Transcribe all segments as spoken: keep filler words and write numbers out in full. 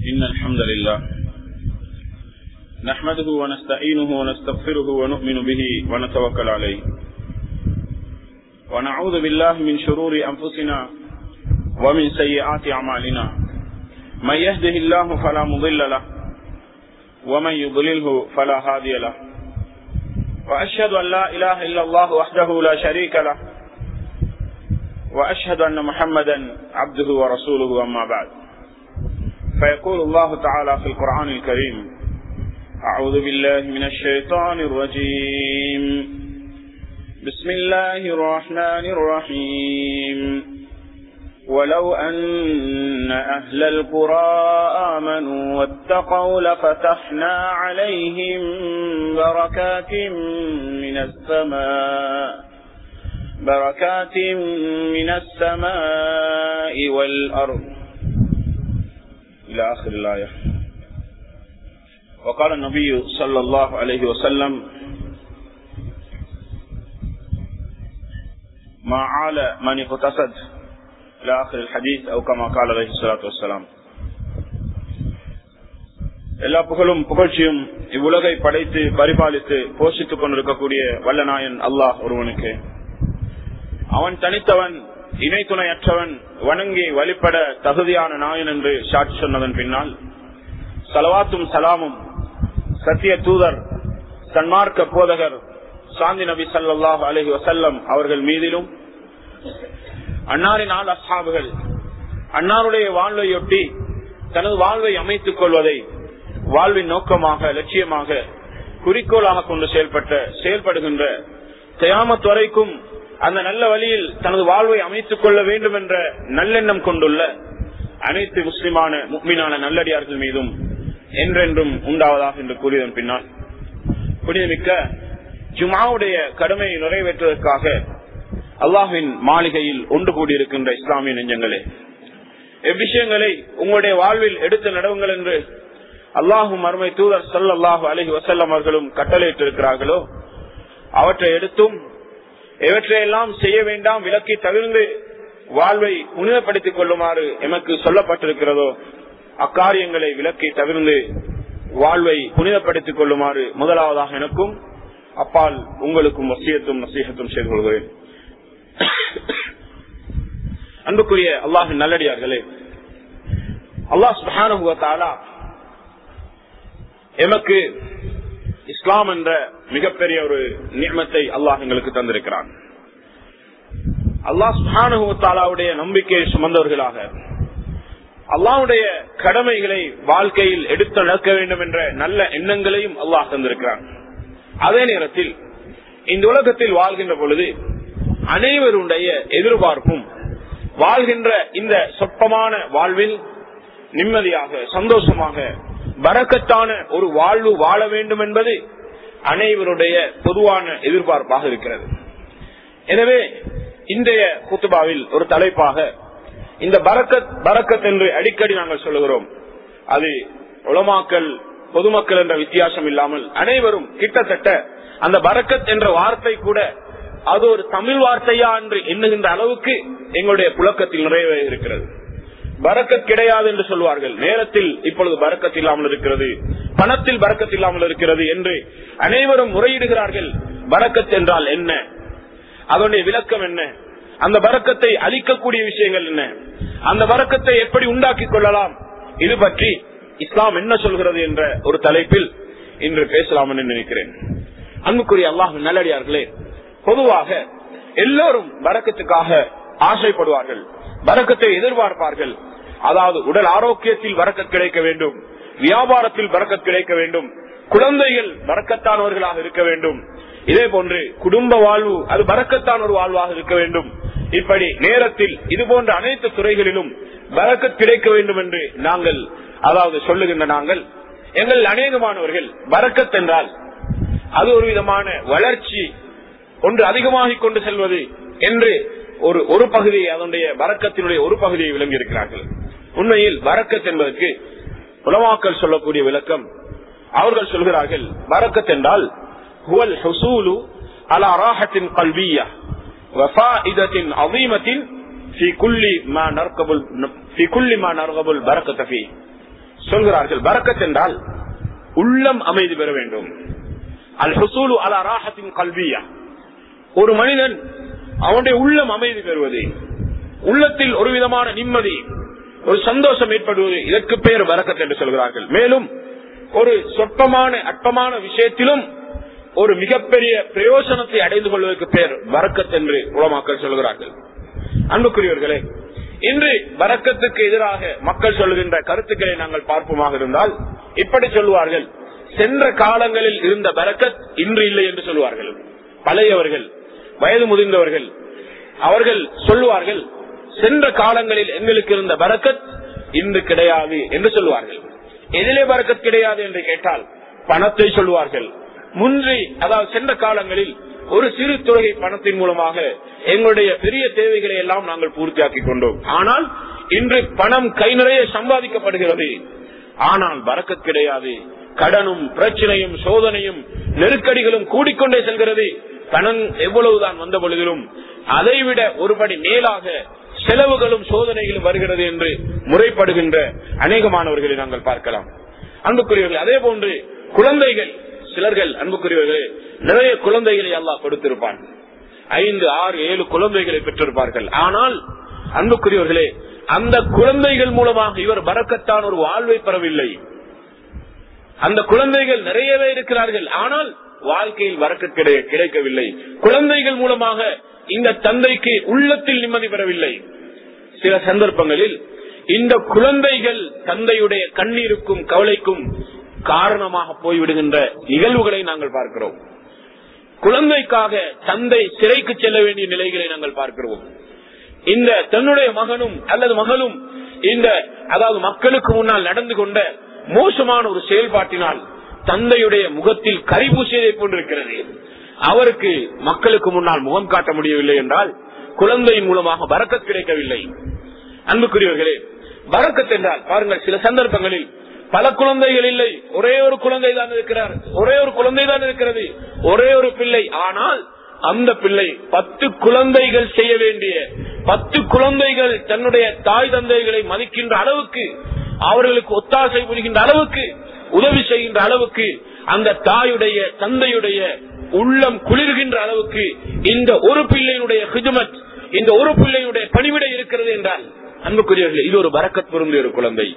إن الحمد لله نحمده ونستعينه ونستغفره ونؤمن به ونتوكل عليه ونعوذ بالله من شرور أنفسنا ومن سيئات أعمالنا من يهده الله فلا مضل له ومن يضلله فلا هادي له وأشهد أن لا إله إلا الله وحده لا شريك له وأشهد أن محمدا عبده ورسوله أما بعد فيقول الله تعالى في القرآن الكريم أعوذ بالله من الشيطان الرجيم بسم الله الرحمن الرحيم ولو أن أهل القرى آمنوا واتقوا لفتحنا عليهم بركات من السماء بركات من السماء والأرض إلى آخر الآية. وقال النبي صلى الله عليه وسلم ما عال من اقتصد إلى آخر الحديث أو كما قال عليه الصلاة والسلام. எல்லா புகழும் புகழ்ச்சியும் இவ்வுலகை படைத்து பரிபாலித்து போஷித்துக் கொண்டிருக்கக்கூடிய வல்லநாயன் அல்லாஹ் ஒருவனுக்கு. அவன் தனித்தவன், இணை துணையற்றவன், வணங்கி வழிபட தகுதியான நாயன் என்று சாட்சி சொன்னதன் பின்னால் சலவாத்தும் சலாமும் சத்திய தூதர் சன்மார்க்க போதகர் சாந்தி நபி ஸல்லல்லாஹு அலைஹி வஸல்லம் அவர்கள் மீதிலும், அன்னாரின் ஆள் அஸ்ஹாபுகள் அன்னாருடைய வாழ்வையொட்டி தனது வாழ்வை அமைத்துக் கொள்வதை வாழ்வின் நோக்கமாக, லட்சியமாக, குறிக்கோளாக கொண்டு செயல்பட்ட செயல்படுகின்ற கியாமத் வரைக்கும் அந்த நல்ல வழியில் தனது வாழ்வை அமைத்துக் கொள்ள வேண்டும் என்ற நல்லெண்ணம் கொண்டுள்ள அனைத்து முஸ்லிமான முஃமினான நல்லடியார்கள் மீதும் என்றென்றும் உண்டாவதாக என்று கூறியதன் பின்னால், புனிதமிக்க ஜும்ஆவுடைய கடமையை நிறைவேற்றுவதற்காக அல்லாஹ்வின் மாளிகையில் ஒன்று கூடியிருக்கின்ற இஸ்லாமிய நெஞ்சங்களே, எவ்விஷயங்களை உங்களுடைய வாழ்வில் எடுத்து நடவுங்கள் என்று அல்லாஹும் அருமை தூதர் ஸல்லல்லாஹு அலைஹி வஸல்லம் அவர்களும் கட்டளையிட்டிருக்கிறார்களோ அவற்றை எடுத்தும், எவற்றையெல்லாம் செய்ய வேண்டாம் விலக்கி தவிர்ந்து வாழ்வை புனிதப்படுத்திக் கொள்ளுமாறு எமக்கு சொல்லப்பட்டிருக்கிறதோ அக்காரியங்களை விலக்கி தவிர்ந்து வாழ்வை புனிதப்படுத்திக் கொள்ளுமாறு முதலாவதாக எனக்கும் அப்பால் உங்களுக்கும் வசியத்தும் நசீஹத்தும் செய்து கொள்கிறேன். அன்புக்குரிய அல்லாஹின் நல்லடியார்களே, அல்லாஹ் சுப்ஹானஹு வ தஆலா எமக்கு இஸ்லாம் என்ற மிகப்பெரிய ஒரு நிஅமத்தை அல்லாஹ் எங்களுக்கு தந்திருக்கிறான். அல்லாஹ் சுப்ஹானஹு வ தஆலாவுடைய நம்பிக்கையை சுமந்தவர்களாக அல்லாஹ்வுடைய கடமைகளை வாழ்க்கையில் எடுத்து நடக்க வேண்டும் என்ற நல்ல எண்ணங்களையும் அல்லாஹ் தந்திருக்கிறான். அதே நேரத்தில் இந்த உலகத்தில் வாழ்கின்ற பொழுது அனைவருடைய எதிர்பார்ப்பும் வாழ்கின்ற இந்த சொற்பமான வாழ்வில் நிம்மதியாக, சந்தோஷமாக, பரக்கத்தான ஒரு வாழ்வு வாழ வேண்டும் என்பது அனைவருடைய பொதுவான எதிர்பார்ப்பாக இருக்கிறது. எனவே இன்றைய குத்துபாவில் ஒரு தலைப்பாக இந்த பரக்கத் பரக்கத் என்று அடிக்கடி நாங்கள் சொல்லுகிறோம். அது உலமாக்கள், பொதுமக்கள் என்ற வித்தியாசம் இல்லாமல் அனைவரும் கிட்டத்தட்ட அந்த பரக்கத் என்ற வார்த்தை கூட அது ஒரு தமிழ் வார்த்தையா என்று எண்ணுகின்ற அளவுக்கு எங்களுடைய புழக்கத்தில் நிறைய இருக்கிறது. பரக்கத் கிடையாது என்று சொல்வார்கள். நேரத்தில் இப்பொழுது பரக்கத் இல்லாமல் இருக்கிறது, பணத்தில் பரக்கத் இல்லாமல் இருக்கிறது என்று அனைவரும் முறையிடுகிறார்கள். பரக்கத் என்றால் என்ன, அதனுடைய விளக்கம் என்ன, அந்த பரக்கத்தை அளிக்கக்கூடிய விஷயங்கள் என்ன, அந்த பரக்கத்தை எப்படி உண்டாக்கிக் கொள்ளலாம், இது பற்றி இஸ்லாம் என்ன சொல்கிறது என்ற ஒரு தலைப்பில் இன்று பேசலாம் என்று நினைக்கிறேன். அன்புக்குரிய அல்லாஹ் நல்லடியார்களே, பொதுவாக எல்லோரும் பரக்கத்துக்காக ஆசைப்படுவார்கள், பரக்கத்தை எதிர்பார்ப்பார்கள். அதாவது உடல் ஆரோக்கியத்தில் பரக்கத் கிடைக்க வேண்டும், வியாபாரத்தில் பரக்கத் கிடைக்க வேண்டும், குழந்தைகள் பரக்கத்தானவர்களாக இருக்க வேண்டும், இதே போன்று குடும்ப வாழ்வு அது பரக்கத்தான ஒரு வாழ்வாக இருக்க வேண்டும். இப்படி நேரத்தில் இது போன்ற அனைத்து துறைகளிலும் பரக்கத் கிடைக்க வேண்டும் என்று நாங்கள் அதாவது சொல்லுகின்ற நாங்கள் எங்கள் அநேகமானவர்கள் பரக்கத் என்றால் அது ஒரு விதமான வளர்ச்சி, ஒன்று அதிகமாகிக் கொண்டு செல்வது என்று ஒரு ஒரு பகுதியை, அதனுடைய பரக்கத்தினுடைய ஒரு பகுதியை விளங்கி இருக்கிறார்கள். உண்மையில் பரக்கத் என்பதற்கு உலமாக்கள் சொல்லக்கூடிய விளக்கம், அவர்கள் சொல்கிறார்கள் பரக்கத் என்றால் ஹுவல் ஹுசூலு அலா ராஹத்தின் கல்வியா வஃபாயிதத்தின் அதீமத்தின் ஃபீ குல்லி மா நர்கபுல் ஃபீ குல்லி மா நர்கபுல் பரக்கத் ஃபீ. சொல்கிறார்கள் பரக்கத் என்றால் உள்ளம் அமைதி பெற வேண்டும். அல் ஹுசூலு அலா ராஹத்தின் கல்வியா, ஒரு மனிதன் அவனுடைய உள்ளம் அமைதி பெறுவது, உள்ளத்தில் ஒரு விதமான நிம்மதி, ஒரு சந்தோஷம் ஏற்படுவது, இதற்கு பெயர் பரக்கத் என்று சொல்கிறார்கள். மேலும் ஒரு சொற்பமான அற்பமான விஷயத்திலும் ஒரு மிகப்பெரிய பிரயோஜனத்தை அடைந்து கொள்வதற்கு பெயர் பரக்கத் என்று உலமாக்கள் சொல்கிறார்கள். அன்புக்குரியவர்களே, இன்று பரக்கத்துக்கு எதிராக மக்கள் சொல்கின்ற கருத்துக்களை நாங்கள் பார்ப்போமாக இருந்தால் இப்படி சொல்வார்கள், சென்ற காலங்களில் இருந்த பரக்கத் இன்று இல்லை என்று சொல்வார்கள். பழையவர்கள், வயது முதிர்ந்தவர்கள் அவர்கள் சொல்லுவார்கள், சென்ற காலங்களில் எங்களுக்கு இருந்த பரக்கத் இன்று கிடையாது என்று சொல்லுவார்கள். எதிலே பரக்கத் கிடையாது என்று கேட்டால் பணத்தை சொல்வார்கள். முன்றி, அதாவது சென்ற காலங்களில் ஒரு சிறு தொகை பணத்தின் மூலமாக எங்களுடைய பெரிய தேவைகளை எல்லாம் நாங்கள் பூர்த்தியாக்கி கொண்டோம். ஆனால் இன்று பணம் கை நிறைய சம்பாதிக்கப்படுகிறது, ஆனால் பரக்கத் கிடையாது. கடனும் பிரச்சனையும் சோதனையும் நெருக்கடிகளும் கூடிக்கொண்டே செல்கிறது. பணம் எவ்வளவுதான் வந்த பொழுதிலும் அதைவிட ஒருபடி மேலாக செலவுகளும் சோதனைகளும் வருகிறது என்று முறைப்படுகின்ற அநேகமானவர்களை நாங்கள் பார்க்கலாம். அன்புக்குரியவர்கள், அதே போன்று குழந்தைகள், சிலர்கள் அன்புக்குரியவர்களே நிறைய குழந்தைகளை அல்லாஹ் கொடுத்திருப்பான். ஐந்து ஆறு ஏழு குழந்தைகளை பெற்றிருப்பார்கள். ஆனால் அன்புக்குரியவர்களே, அந்த குழந்தைகள் மூலமாக இவர் பரக்கத்தான ஒரு வாழ்வை பெறவில்லை. அந்த குழந்தைகள் நிறையவே இருக்கிறார்கள், ஆனால் வாழ்க்கையில் பரக்கத் கிடைக்கவில்லை. குழந்தைகள் மூலமாக இந்த தந்தைக்கு உள்ளத்தில் நிம்மதி பெறவில்லை. சில சந்தர்ப்பங்களில் இந்த குழந்தைகள் தந்தையுடைய கண்ணீருக்கும் கவலைக்கும் காரணமாக போய்விடுகின்ற நிகழ்வுகளை நாங்கள் பார்க்கிறோம். குழந்தைக்காக தந்தை சிறைக்கு செல்ல வேண்டிய நிலைகளை நாங்கள் பார்க்கிறோம். இந்த தன்னுடைய மகனும் அல்லது மகளும் இந்த அதாவது மக்களுக்கு முன்னால் நடந்து கொண்ட மோசமான ஒரு செயல்பாட்டினால் தந்தையுடைய முகத்தில் கரிபூசியதை போன்றிருக்கிறது. அவருக்கு மக்களுக்கு முன்னால் முகம் காட்ட முடியவில்லை என்றால் குழந்தையின் மூலமாக பரக்கத் கிடைக்கவில்லை. அன்புக்குரியவர்களே, பரக்கத் என்றால் பாருங்கள், சில சந்தர்ப்பங்களில் பல குழந்தைகள் இல்லை, ஒரே ஒரு குழந்தை தான் இருக்கிறார், ஒரே ஒரு குழந்தை தான் இருக்கிறது, ஒரே ஒரு பிள்ளை. ஆனால் அந்த பிள்ளை பத்து குழந்தைகள் செய்ய வேண்டிய, பத்து குழந்தைகள் தன்னுடைய தாய் தந்தைகளை மதிக்கின்ற அளவுக்கு, அவர்களுக்கு ஒத்தாசை புரிகின்ற அளவுக்கு, உதவி செய்கின்ற அளவுக்கு, அந்த தாயுடைய தந்தையுடைய உள்ளம் குளிர்கின்ற அளவுக்கு இந்த ஒரு பிள்ளையினுடைய ஹிஜ்மத், இந்த ஒரு பிள்ளையுடைய பணிவிடை இருக்கிறது என்றால் அன்புக்குரியவர்களே, இது ஒரு பரக்கத் பொருந்திய ஒரு குழந்தை.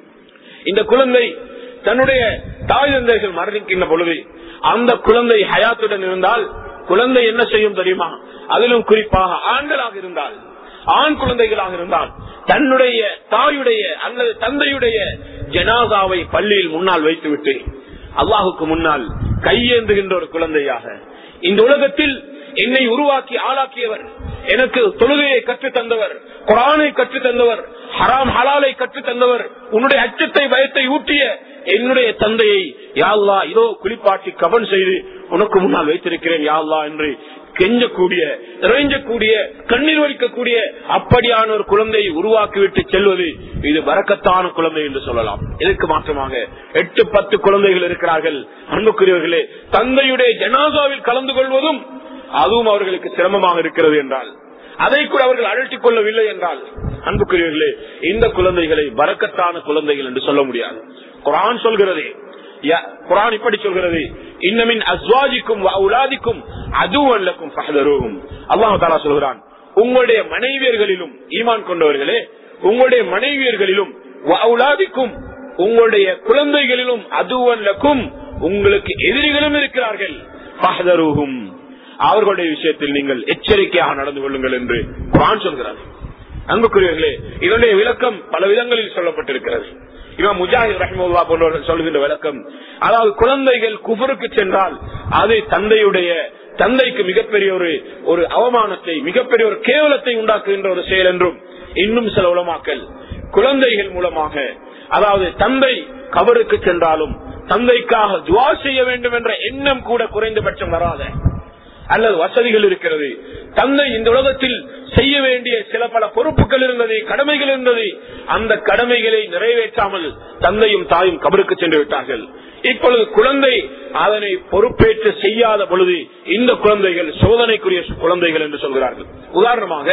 இந்த குழந்தை தன்னுடைய தாய் தந்தைகள் மரணிக்கின்ற பொழுது அந்த குழந்தை ஹயாத்துடன் இருந்தால் குழந்தை என்ன செய்யும் தெரியுமா? அதிலும் குறிப்பாக ஆண்களாக இருந்தால், ஆண் குழந்தைகளாக இருந்தால் தன்னுடைய தாயுடைய அல்லது தந்தையுடைய ஜனாசாவை பள்ளியில் முன்னால் வைத்துவிட்டு அல்லாஹுக்கு முன்னால் கையேந்துகின்ற ஒரு குழந்தையாக, இந்த உலகத்தில் என்னை உருவாக்கி ஆளாக்கியவர், எனக்கு தொழுகையை கற்றுத் தந்தவர், குர்ஆனை கற்றுத் தந்தவர், ஹராம் ஹலாலை கற்றுத் தந்தவர், உன்னுடைய அச்சத்தை பயத்தை ஊட்டிய என்னுடைய தந்தையை யா அல்லாஹ் இதோ குளிப்பாட்டி கபன் செய்து உனக்கு முன்னால் வைத்திருக்கிறேன் யா அல்லாஹ் என்று கெஞ்சக்கூடிய, இறைஞ்சக்கூடிய, கண்ணீர் வலிக்கக்கூடிய அப்படியான ஒரு குழந்தையை உருவாக்கிவிட்டு செல்வது இது பரக்கத்தான குழந்தை என்று சொல்லலாம். இதற்கு மாற்றமாக எட்டு பத்து குழந்தைகள் இருக்கிறார்கள். அன்புக்குரியவர்களே, தந்தையுடைய ஜனாசாவில் கலந்து கொள்வதும் அதுவும் அவர்களுக்கு சிரமமாக இருக்கிறது என்றால், அதை கூட அவர்கள் அழட்டிக் கொள்ளவில்லை என்றால் அன்புக்குரியவர்களே, இந்த குழந்தைகளை பரக்கத்தான குழந்தைகள் என்று சொல்ல முடியாது. குர்ஆன் சொல்கிறது, குர்ஆன் இப்படி சொல்கிறது, இன்னமின் அஸ்வாஜிக்கும் அவுலாதிக்கும் அதுவன் லக்கும் ஃபஹ்தரூஹும். அல்லாஹ் தஆலா சொல்கிறான், உங்களுடைய மனைவியர்களிலும் ஈமான் கொண்டவர்களே, உங்களுடைய மனைவியர்களிலும் அவுலாதிக்கும் உங்களுடைய குழந்தைகளிலும் அதுவன் லக்கும் உங்களுக்கு எதிரிகளும் இருக்கிறார்கள், ஃபஹ்தரூஹும் அவர்களுடைய விஷயத்தில் நீங்கள் எச்சரிக்கையாக நடந்து கொள்ளுங்கள் என்று குர்ஆன் சொல்கிறார். அன்புக்குரியவர்களே, இதனுடைய விளக்கம் பல விதங்களில் சொல்லப்பட்டிருக்கிறது. இமாம் முஜாஹித் ரஹ்மத்துல்லாஹி போன்றவர்கள் சொல்கின்ற விளக்கம், அதாவது குழந்தைகள் குஃபருக்கு சென்றால் அது தந்தையுடைய தந்தைக்கு மிகப்பெரிய ஒரு ஒரு அவமானத்தை, மிகப்பெரிய ஒரு கேவலத்தை உண்டாக்குகின்ற ஒரு செயல் என்றும், இன்னும் சில உலமாக்கள் குழந்தைகள் மூலமாக, அதாவது தந்தை கபருக்கு சென்றாலும் தந்தைக்காக துஆ செய்ய வேண்டும் என்ற எண்ணம் கூட குறைந்தபட்சம் வராத, அல்லது வசதிகள் இருக்கிறது, தந்தை இந்த உலகத்தில் செய்ய வேண்டிய சில பல பொறுப்புகள் இருந்தது, கடமைகள் இருந்தது, அந்த கடமைகளை நிறைவேற்றாமல் தந்தையும் தாயும் கபருக்கு சென்று விட்டார்கள். இப்பொழுது குழந்தை அதனை பொறுப்பேற்று செய்யாத பொழுது இந்த குழந்தைகள் சோதனைக்குரிய குழந்தைகள் என்று சொல்கிறார்கள். உதாரணமாக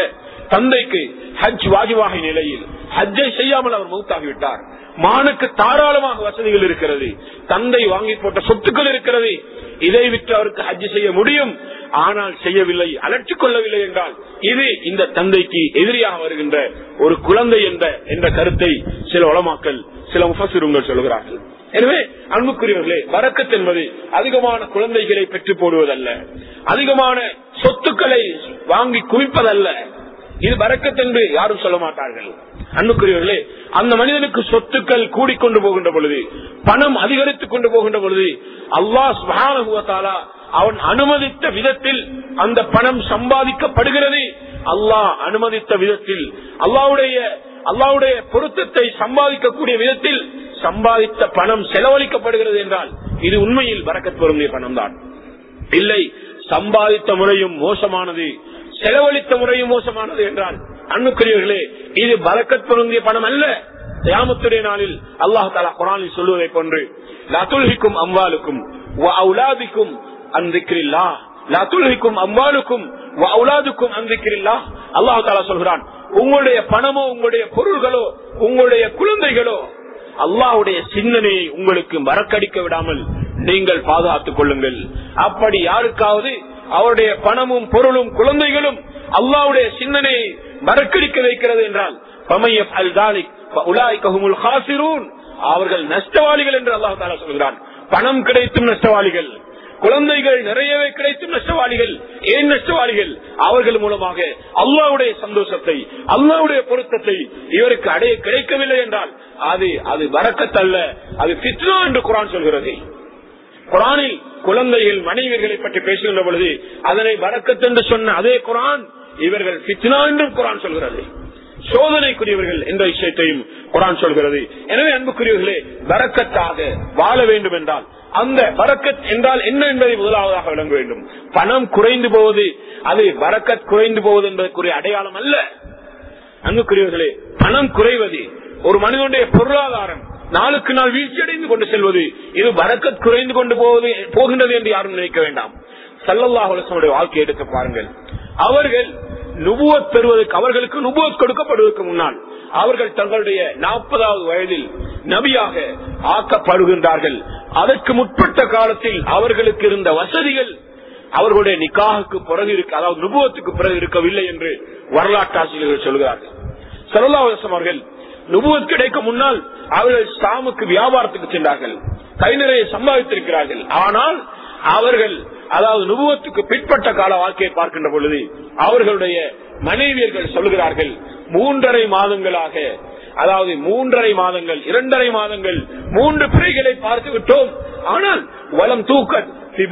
தந்தைக்கு ஹஜ் வாஜிபாக நிலையில் ஹஜ்ஜை செய்யாமல் அவர் மௌத்தாகிவிட்டார். மகனுக்கு தாராளமாக வசதிகள் இருக்கிறது, தந்தை வாங்கி போட்ட சொத்துக்கள் இருக்கிறது, இதை விட்டு அவருக்கு ஹஜ் செய்ய முடியும். ஆனால் செய்யவில்லை, அலற்றிக் கொள்ளவில்லை என்றால் இது இந்த தந்தைக்கு எதிரியாக வருகின்ற ஒரு குழந்தை என்ற என்ற கருத்தை சில உலமாக்கள், சில முஃபஸிருங்கள் சொல்கிறார்கள். எனவே அன்புக்குரியவர்களே, பரக்கத் என்பது அதிகமான குழந்தைகளை பெற்று போடுவதல்ல, அதிகமான சொத்துக்களை வாங்கி குவிப்பதல்ல. இது பரக்கத் என்று யாரும் சொல்ல மாட்டார்கள். அன்புக்குரியவர்களே, அந்த மனிதனுக்கு சொத்துக்கள் கூடிக்கொண்டு போகின்ற பொழுது, பணம் அதிகரித்துக் கொண்டு போகின்ற பொழுது, அல்லாஹ் சுப்ஹானஹு வ தஆலா அவன் அனுமதித்த விதத்தில் அந்த பணம் சம்பாதிக்கப்படுகிறது. அல்லாஹ் அனுமதித்த விதத்தில், அல்லாஹ்வுடைய அல்லாஹ்வுடைய பொருத்தத்தை சம்பாதிக்கக்கூடிய விதத்தில் சம்பாதித்த பணம் செலவழிக்கப்படுகிறது என்றால் இது உண்மையில் பரக்கத் பொருந்திய பணம் தான். இல்லை, சம்பாதித்த முறையும் மோசமானது, செலவழித்த முறையும் மோசமானது என்றால் அன்புக்குரியவர்களே, இது பரக்கத் பொருந்திய பணம் அல்ல. கியாமத்துடைய நாளில் அல்லாஹ் தஆலா குர்ஆனில் சொல்வதை போன்று, லா துல்ஹிக்கும் அம்வாலுக்கும் வ அவுலாதுக்கும் அன் திக்ரில்லாஹ், லா துல்ஹிக்கும் அம்வாலுக்கும் வ அவுலாதுக்கும் அன் திக்ரில்லாஹ். அல்லாஹ் தஆலா சொல்கிறான், உங்களுடைய பணமோ, உங்களுடைய பொருள்களோ, உங்களுடைய குழந்தைகளோ அல்லாஹ்வுடைய சிந்தனையை உங்களுக்கு மறக்கடிக்க விடாமல் நீங்கள் பாதுகாத்துக் கொள்ளுங்கள். அப்படி யாருக்காவது அவருடைய பணமும் பொருளும் குழந்தைகளும் அல்லாஹ்வுடைய சிந்தனையை மறக்கடிக்க வைக்கிறது என்றால் அவர்கள் நஷ்டவாளிகள் என்று அல்லாஹ் தஆலா சொல்கிறான். பணம் கிடைத்தும் நஷ்டவாளிகள், குழந்தைகள் நிறையவே கிடைத்தும் நஷ்டவாளிகள். ஏன் நஷ்டவாளிகள்? அவர்கள் மூலமாக அல்லாஹ்வுடைய சந்தோஷத்தை, அல்லாஹ்வுடைய பொருத்தத்தை இவருக்கு அடைய கிடைக்கவில்லை என்றால் அது அது பரக்கத் அல்ல, அது ஃபித்னா என்று குர்ஆன் சொல்கிறது. குர்ஆனில் குழந்தைகள் மனைவிகளை பற்றி பேசுகின்ற பொழுது அதனை பரக்கத் என்று சொன்ன அதே குர்ஆன் இவர்கள் ஃபித்னா என்று குர்ஆன் சொல்கிறது. சோதனைக்குரியவர்கள் என்ற விஷயத்தையும் குர்ஆன் சொல்கிறது. எனவே அன்புக்குரியவர்களே, பரக்கத்தாக வாழ வேண்டும் என்றால் அந்த பரக்கத் என்றால் என்ன என்பதை முதலாவதாக விளங்க வேண்டும். பணம் குறைந்து போவது அது பரக்கத் குறைந்து போவது என்பதற்குரிய அடையாளம் அல்ல. அன்புக்குரியவர்களே, பணம் குறைவது, ஒரு மனிதனுடைய பொருளாதாரம் நாளுக்கு நாள் வீழ்ச்சியடைந்து கொண்டு செல்வது, இது பரக்கத் குறைந்து கொண்டு போவது போகின்றது என்று யாரும் நினைக்க வேண்டாம். ஸல்லல்லாஹு அலைஹி வஸல்லம் வாழ்க்கை எடுத்து பாருங்கள். அவர்கள் நுபுவத் பெறுவதற்கு, அவர்களுக்கு நுபுவத் கொடுக்கப்படுவதற்கு முன்னால் அவர்கள் தங்களுடைய நாற்பதாவது வயதில் நபியாக ஆக்கப்படுகின்றார்கள். அதற்கு முற்பட்ட காலத்தில் அவர்களுக்கு இருந்த வசதிகள் அவர்களுடைய நிக்காஹுக்கு பிறகு இருக்க, அதாவது நுபுவத்துக்கு பிறகு இருக்கவில்லை என்று வரலாற்று ஆசிரியர்கள் சொல்கிறார்கள். ஸல்லல்லாஹு அலைஹி வஸல்லம் அவர்கள் நுபுவத் கிடைக்க முன்னால் அவர்கள் ஷாமுக்கு வியாபாரத்துக்கு சென்றார்கள், கை நிறைய சம்பாதித்திருக்கிறார்கள். ஆனால் அவர்கள், அதாவது நுபுவத்துக்கு பிற்பட்ட கால வாழ்க்கையை பார்க்கின்ற பொழுது அவர்களுடைய மனைவியர்கள் சொல்கிறார்கள், மூன்றரை மாதங்களாக, அதாவது மூன்றரை மாதங்கள், இரண்டரை மாதங்கள், மூன்று பிறைகளை பார்த்து விட்டோம். ஆனால் வலம் தூக்கத்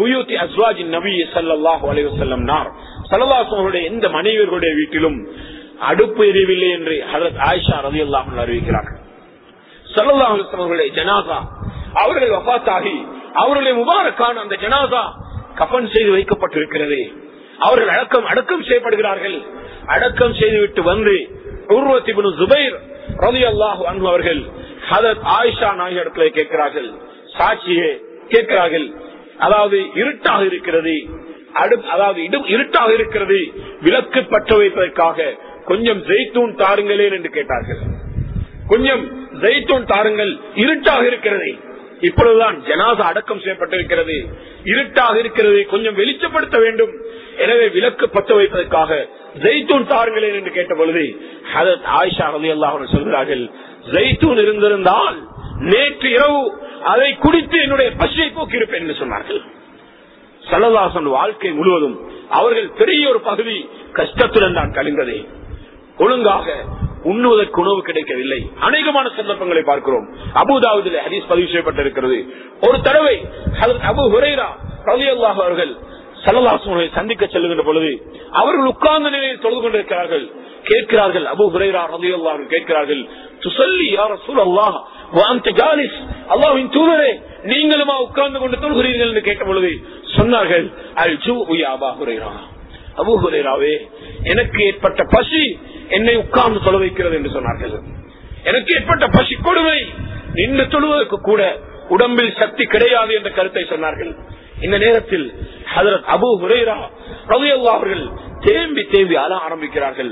நபி ஸல்லல்லாஹு அலைஹி வஸல்லம் நார், ஸல்லல்லாஹு அலைஹி வஸல்லம் எந்த மனைவியர்களுடைய வீட்டிலும் அடுப்பு எரியவில்லை என்று ஹஜ்ரத் ஆயிஷா ரலியல்லாஹு அன்ஹா அறிவிக்கிறார்கள். ஸல்லல்லாஹு அலைஹி வஸல்லம் அவர்களுடைய ஜனாஸா, அவர்கள் வஃபாத்தாகி அவர்களுடைய முபாரக்கான அந்த ஜனாஸா கஃன் செய்து வைக்கப்பட்டிருக்கிறது. அவர்கள் அடக்கம் அடக்கம் செய்யப்படுகிறார்கள். அடக்கம் செய்துவிட்டு வந்து உர்வத் இப்னு ஸுபைர் ரலியல்லாஹு அன்ஹு அவர்கள் ஹஜ்ரத் ஆயிஷா நாயகியிடத்திலே கேட்கிறார்கள், சாட்சியே கேட்கிறார்கள், அதாவது இருட்டாக இருக்கிறது, அதாவது இருட்டாக இருக்கிறது, விளக்கு பற்ற வைப்பதற்காக கொஞ்சம் ஜெய்தூன் தாருங்களேன் என்று கேட்டார்கள். கொஞ்சம் ஜெய்தூன் தாருங்கள், இருட்டாக இருக்கிறது, இப்பொழுதுதான் ஜனாசா அடக்கம் செய்யப்பட்டிருக்கிறது, இருட்டாக இருக்கிறது, கொஞ்சம் வெளிச்சப்படுத்த வேண்டும், எனவே விளக்கு பற்ற வைப்பதற்காக ஜெய்தூன் தாருங்களேன் என்று கேட்ட பொழுது ஹஜ்ரத் ஆயிஷா ரலியல்லாஹு அன்ஹா சொல்கிறார்கள், ஜெய்தூன் இருந்திருந்தால் நேற்று இரவு அதை குடித்து என்னுடைய பசியை போக்கியிருப்பேன் என்று சொன்னார்கள். ஸல்லல்லாஹு அலைஹி வஸல்லம் வாழ்க்கை முழுவதும் அவர்கள் பெரிய ஒரு பகுதி கஷ்டத்துடன் தான் கழிந்தது. ஒழுங்காக உண்ணுவதற்கு உணவு கிடைக்கவில்லை. அநேகமான சந்தர்ப்பங்களை பார்க்கிறோம். அபூதாவுதிலே ஹதீஸ் பதிவு செய்யப்பட்டிருக்கிறது. ஒரு தடவை ஹஜ்ரத் அபூ ஹுரைரா ரலியல்லாஹு அவர்கள் ஸல்லல்லாஹு அலைஹி வஸல்லம் சந்திக்க செல்லுகின்ற பொழுது அவர்கள் உட்கார்ந்த நிலையில் தொழுது கொண்டிருக்கிறார்கள். கேட்கிறார்கள், அபூ ஹுரைரா ரலியல்லாஹு அன்ஹு கேட்கிறார்கள், துஸல்லி யா ரசூலல்லாஹ் வ அன்த ஜாலிஸ், அல்லாஹ்வின் தூதரே நீங்களுமா உட்கார்ந்து கொண்டு தொழுகிறீர்கள் என்று கேட்ட பொழுது சொன்னார்கள், அல் ஜூஉ யா அபூ ஹுரைரா, அபூ ஹுரைராவே எனக்கு ஏற்பட்ட பசி என்னை உட்கார்ந்து தொழ வைக்கிறது என்று சொன்னார்கள். எனக்கு ஏற்பட்ட பசி கொடுமை, நின்று தொழுவதற்கு கூட உடம்பில் சக்தி கிடையாது என்ற கருத்தை சொன்னார்கள். இந்த நேரத்தில் ஹஜ்ரத் அபூ ஹுரைரா ரலியல்லாஹு அவர்கள் தேம்பி தேம்பி அழ ஆரம்பிக்கிறார்கள்.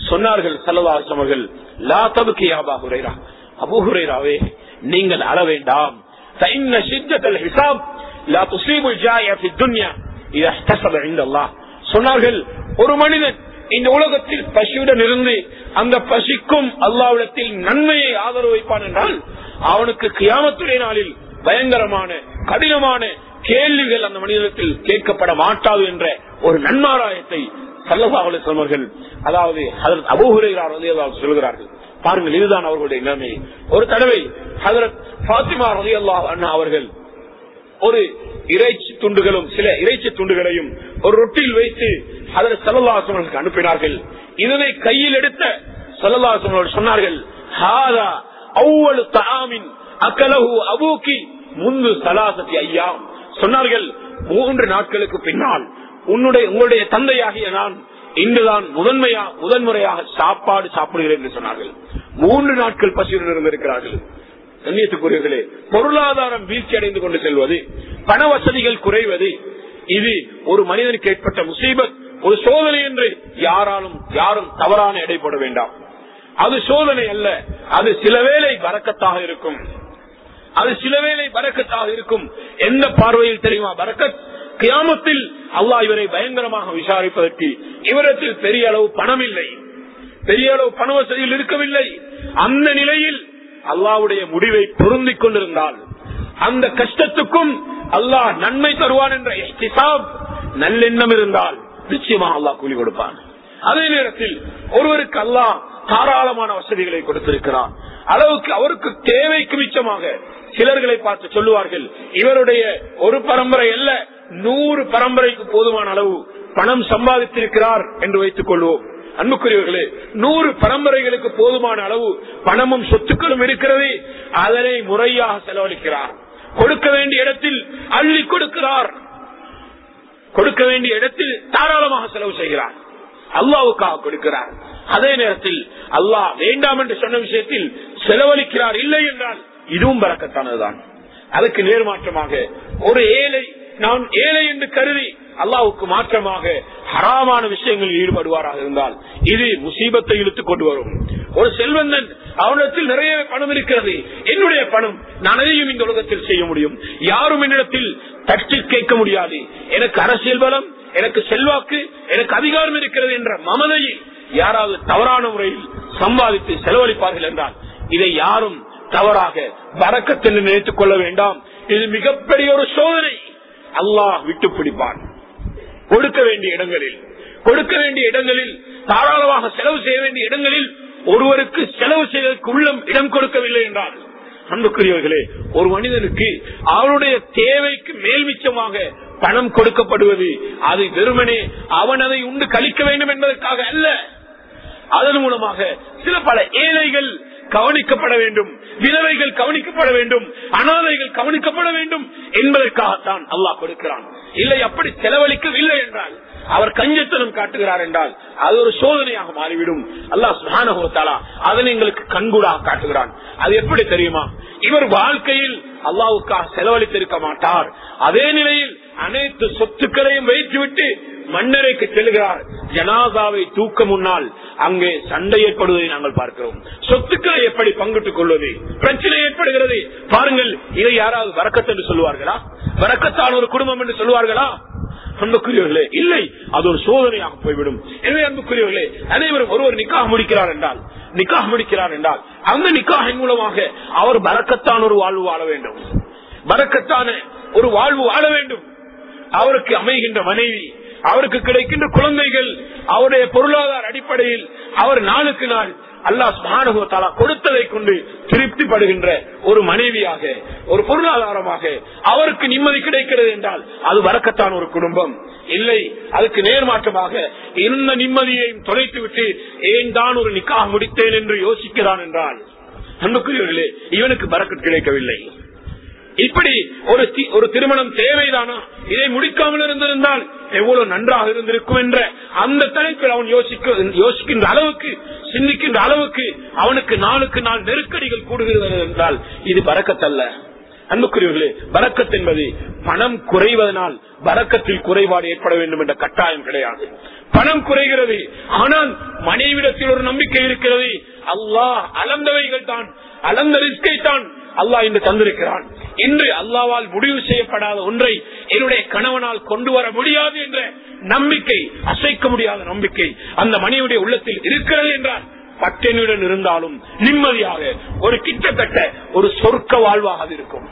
சொன்னார்கள் ஸல்லல்லாஹு அலைஹி வஸல்லம், லா தப்கி யா அபூ ஹுரைரா, அபூ ஹுரைராவே நீங்கள் அழ வேண்டாம். فإن شدة الحساب لا تصيب الجائع في الدنيا إذا احتسب عند الله. சொன்னார்கள், ஒரு மனிதன் இந்த உலகத்தில் பசியுடன் இருந்து அந்த பசிக்கும் அல்லாஹ்விடத்தில் நன்மையை ஆதரவு வைப்பான் என்றால் அவனுக்கு கியாமத்துடைய நாளில் பயங்கரமான கடினமான கேள்விகள் அந்த மனிதத்தில் கேட்கப்பட மாட்டாது என்ற ஒரு நன்மாராயத்தை ஸல்லல்லாஹு அலைஹி வஸல்லம் அவர்கள், அதாவது ஹஜ்ரத் அபூ ஹுரைரா ரலியல்லாஹு அன்ஹு சொல்கிறார்கள். பாருங்கள், இதுதான் அவர்களுடைய நிலைமை. ஒரு தடவை ஹஜ்ரத் ஃபாத்திமா ரலியல்லாஹு அன்ஹா அவர்கள் ஒரு இறைச்சி துண்டுகளும் சில இறைச்சி துண்டுகளையும் ஒரு ரொட்டியில் வைத்து ஹஜ்ரத் ஸல்லல்லாஹு அலைஹி வஸல்லம் அனுப்பினார்கள். இதனை கையில் எடுத்த ஸல்லல்லாஹு அலைஹி வஸல்லம் சொன்னார்கள், ஹாதா அவ்வலு தஆமின் அகலஹு அபூகி முந்து ஸலாஸத்தி அய்யாம். சொன்னார்கள், மூன்று நாட்களுக்கு பின்னால் உன்னுடைய உங்களுடைய தந்தையாகிய நான் இன்றுதான் முதன்மையா முதன்முறையாக சாப்பாடு சாப்பிடுகிறேன் என்று சொன்னார்கள். மூன்று நாட்கள் பசியுடன் இருந்திருக்கிறார்கள். கண்ணியத்துக்குரியவர்களே, பொருளாதாரம் வீழ்ச்சி அடைந்து கொண்டு செல்வது, பண வசதிகள் குறைவது, இது ஒரு மனிதனுக்கு ஏற்பட்ட முசீபத், ஒரு சோதனை என்று யாராலும் யாரும் தவறான எடை போட வேண்டாம். அது சோதனை அல்ல, அது சில வேளை பரக்கத்தாக இருக்கும். அது சில வேளை பரக்கத்தாக இருக்கும். எந்த பார்வையில் தெரியுமா பரக்கத்? கியாமத்தில் அல்லாஹ் இவரை பயங்கரமாக விசாரிப்பதற்கு இவரத்தில் பெரிய அளவு பணம் இல்லை, பெரிய அளவு பண வசதியில் இருக்கவில்லை. அந்த நிலையில் அல்லாஹ்வுடைய முடிவை பொருந்திக் கொண்டிருந்தால் அந்த கஷ்டத்துக்கும் அல்லாஹ் நன்மை தருவான் என்ற இஹ்திசாப் நல்லெண்ணம் இருந்தால் நிச்சயமாக அல்லாஹ் கூலி கொடுப்பான். அதே நேரத்தில் ஒருவருக்கு அல்லாஹ் தாராளமான வசதிகளை கொடுத்திருக்கிறான், அளவுக்கு அவருக்கு தேவைக்கு மிச்சமாக சிலர்களை பார்த்து சொல்லுவார்கள், இவருடைய ஒரு பரம்பரை அல்ல நூறு பரம்பரைக்கு போதுமான அளவு பணம் சம்பாதித்திருக்கிறார் என்று வைத்துக் கொள்வோம். அன்புக்குரியவர்களே, நூறு பரம்பரைகளுக்கு போதுமான அளவு பணமும் சொத்துக்களும் இருக்கிறது. அதனை முறையாக செலவழிக்கிறார். கொடுக்க வேண்டிய இடத்தில் அள்ளி கொடுக்கிறார், கொடுக்க வேண்டிய இடத்தில் தாராளமாக செலவு செய்கிறார், அல்லாஹ்வுக்காக கொடுக்கிறார். அதே நேரத்தில் அல்லாஹ் வேண்டாம் என்று சொன்ன விஷயத்தில் செலவழிக்கிறார். இல்லை என்றால் இதுவும் பரக்கத்தானதுதான். அதுக்கு நேர்மாற்றமாக ஒரு ஏழை நான் ஏழை என்று கருதி அல்லாஹ்வுக்கு மாற்றமாக ஹராமான விஷயங்களில் ஈடுபடுவாராக இருந்தால் இது முசீபத்தை இழுத்துக் கொண்டு வரும். ஒரு செல்வந்தன், அவனிடத்தில் நிறைய பணம் இருக்கிறது, என்னுடைய பணம், நான் அதையும் இந்த உலகத்தில் செய்ய முடியும், யாரும் என்னிடத்தில் தட்டி கேட்க முடியாது, எனக்கு அரசியல் பலம், எனக்கு செல்வாக்கு, எனக்கு அதிகாரம் இருக்கிறது என்ற மமதையை யாராவது தவறான முறையில் சம்பாதித்து செலவழிப்பார்கள் என்றால் இதை யாரும் தவறாக பரக்கத் என்று நினைத்துக் கொள்ள வேண்டாம். இது மிகப்பெரிய ஒரு சோதனை. அல்லாஹ் விட்டு பிடிப்பான். கொடுக்க வேண்டிய இடங்களில் கொடுக்க வேண்டிய இடங்களில் தாராளமாக செலவு செய்ய வேண்டிய இடங்களில் ஒருவருக்கு செலவு செய்வதற்கு உள்ளம் இடம் கொடுக்கவில்லை என்றால், அன்புக்குரியவர்களே, ஒரு மனிதனுக்கு அவனுடைய தேவைக்கு மேல் மிச்சமாக பணம் கொடுக்கப்படுவது அது வெறுமனே அவன் அதை உண்டு கழிக்க வேண்டும் என்பதற்காக அல்ல. அதன் மூலமாக சில பல ஏழைகள் கவனிக்கப்பட வேண்டும், விதவைகள் கவனிக்கப்பட வேண்டும், அனாதைகள் கவனிக்கப்பட வேண்டும் என்பதற்காகத்தான் அல்லாஹ் கொடுக்கிறான். இல்லை அப்படி செலவழிக்கவில்லை என்றால், அவர் கஞ்சத்தனம் காட்டுகிறார் என்றால் அது ஒரு சோதனையாக மாறிவிடும். அல்லாஹ் சுப்ஹானஹு வ தஆலா அதனை எங்களுக்கு கண்கூடாக காட்டுகிறான். அது எப்படி தெரியுமா? இவர் வாழ்க்கையில் அல்லாஹ்வுக்காக செலவழித்திருக்க மாட்டார். அதே நிலையில் அனைத்து சொத்துக்களையும் வைத்துவிட்டு மன்னரைக்கு செல்கிறார். ஜனாதாவை தூக்க முன்னால் அங்கே சண்டை ஏற்படுவதை நாங்கள் பார்க்கிறோம். சொத்துக்களை எப்படி பங்கிட்டுக் கொள்வது, பிரச்சனை ஏற்படுகிறது. பாருங்கள், இதை யாராவது வரக்கத் என்று சொல்லுவார்களா? வரக்கத்தால் ஒரு குடும்பம் என்று சொல்லுவார்களா? அன்புக்குரியவர்களே, இல்லை, அது ஒரு சோதனையாக போய்விடும். எனவே அன்புக்குரியவர்களே, அனைவரும் ஒருவர் நிக்காஹ் முடிக்கிறார் என்றால் நிக்காஹ் முடிக்கிறார் என்றால் அந்த நிக்காஹின் மூலமாக அவர் பரக்கத்தான ஒரு வாழ்வு வாழ வேண்டும், பரக்கத்தான ஒரு வாழ்வு வாழ வேண்டும். அவருக்கு அமைகின்ற மனைவி, அவருக்கு கிடைக்கின்ற குழந்தைகள், அவருடைய பொருளாதார அடிப்படையில் அவர் நாளுக்கு நாள் அல்லாஹ் சுப்ஹானஹு வ தஆலா கொடுத்ததை கொண்டு திருப்திப்படுகின்ற ஒரு மனைவியாக, ஒரு பொருளாதாரமாக அவருக்கு நிம்மதி கிடைக்கிறது என்றால் அது வரக்கத்தான் ஒரு குடும்பம். இல்லை, அதுக்கு நேர்மாற்றமாக இந்த நிம்மதியையும் தொலைத்து விட்டு ஏன் தான் ஒரு நிக்காஹ் முடித்தேன் என்று யோசிக்கிறான் என்றால், அன்புக்குரியவர்களே, இவனுக்கு பரக்கத் கிடைக்கவில்லை. இப்படி ஒரு ஒரு திருமணம் தேவைதானா, இதை முடிக்காமல் இருந்திருந்தால் எவ்வளவு நன்றாக இருந்திருக்கும் என்ற அந்த தலைப்பில் அவன் யோசிக்க யோசிக்கின்ற அளவுக்கு, சிந்திக்கின்ற அளவுக்கு அவனுக்கு நாளுக்கு நாள் நெருக்கடிகள் கூடுகிறது என்றால் இது பரக்கத்தல்ல. அன்புக்குரியவர்களே, பரக்கத் என்பது பணம் குறைவதனால் பரக்கத்தில் குறைபாடு ஏற்பட வேண்டும் என்ற கட்டாயம் கிடையாது. பணம் குறைகிறது, ஆனால் மனைவிடத்தில் ஒரு நம்பிக்கை இருக்கிறது. அல்லாஹ் அளந்தவைகள் தான், அளந்த ரிஸ்கை தான் அல்லாஹ் இன்று தந்திருக்கிறான். இன்று அல்லாஹ்வால் முடிவு செய்யப்படாத ஒன்றை என்னுடைய கணவனால் கொண்டு வர முடியாது என்ற நம்பிக்கை, அசைக்க முடியாத நம்பிக்கை அந்த மனைவியுடைய உள்ளத்தில் இருக்கிறது என்றால் பட்டினியுடன் இருந்தாலும் நிம்மதியாக ஒரு கிட்டத்தட்ட ஒரு சொர்க்க வாழ்வாக இருக்கும்.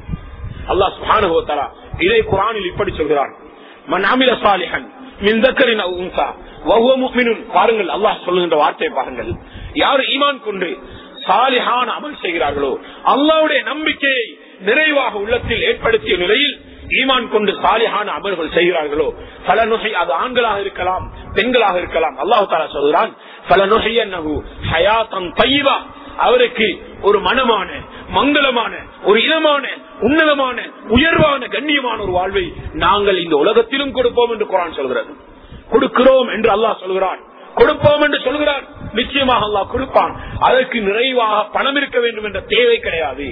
அல்லாஹ் சுப்ஹானஹு வ தஆலா இதை குர்ஆனில் இப்படி சொல்கிறான், மன் அமில சாலிஹன் மின் தக்கரின் அவ் உன்ஸா வஹுவ முஃமினுன். பாருங்கள், அல்லாஹ் சொல்லுகின்ற வார்த்தை பாருங்கள். யார் ஈமான் கொண்டு சாலிஹான அமல் செய்கிறார்களோ, அல்லாஹ்வுடைய நம்பிக்கையை நிறைவாக உள்ளத்தில் ஏற்படுத்திய நிலையில் ஈமான் கொண்டு சாலிஹான அமல்கள் செய்கிறார்களோ, ஃபலனுஹி, அது ஆண்களாக இருக்கலாம் பெண்களாக இருக்கலாம், அல்லாஹ் தஆலா சொல்கிறான் ஃபலனுஹியன்னஹு ஹயாத்தன் தய்யிபா, அவருக்கு ஒரு மனமான மங்களமான ஒரு இனமான உன்னதமான உயர்வான கண்ணியமான ஒரு வாழ்வை நாங்கள் இந்த உலகத்திலும் கொடுப்போம் என்று குர்ஆன் சொல்கிறது. கொடுக்கிறோம் என்று அல்லாஹ் சொல்கிறான், கொடுப்போம் என்று சொல்கிறான். நிச்சயமாக அல்லாஹ் கொடுப்பான். அதற்கு நிறைவாக பணம் இருக்க வேண்டும் என்ற தேவை கிடையாது.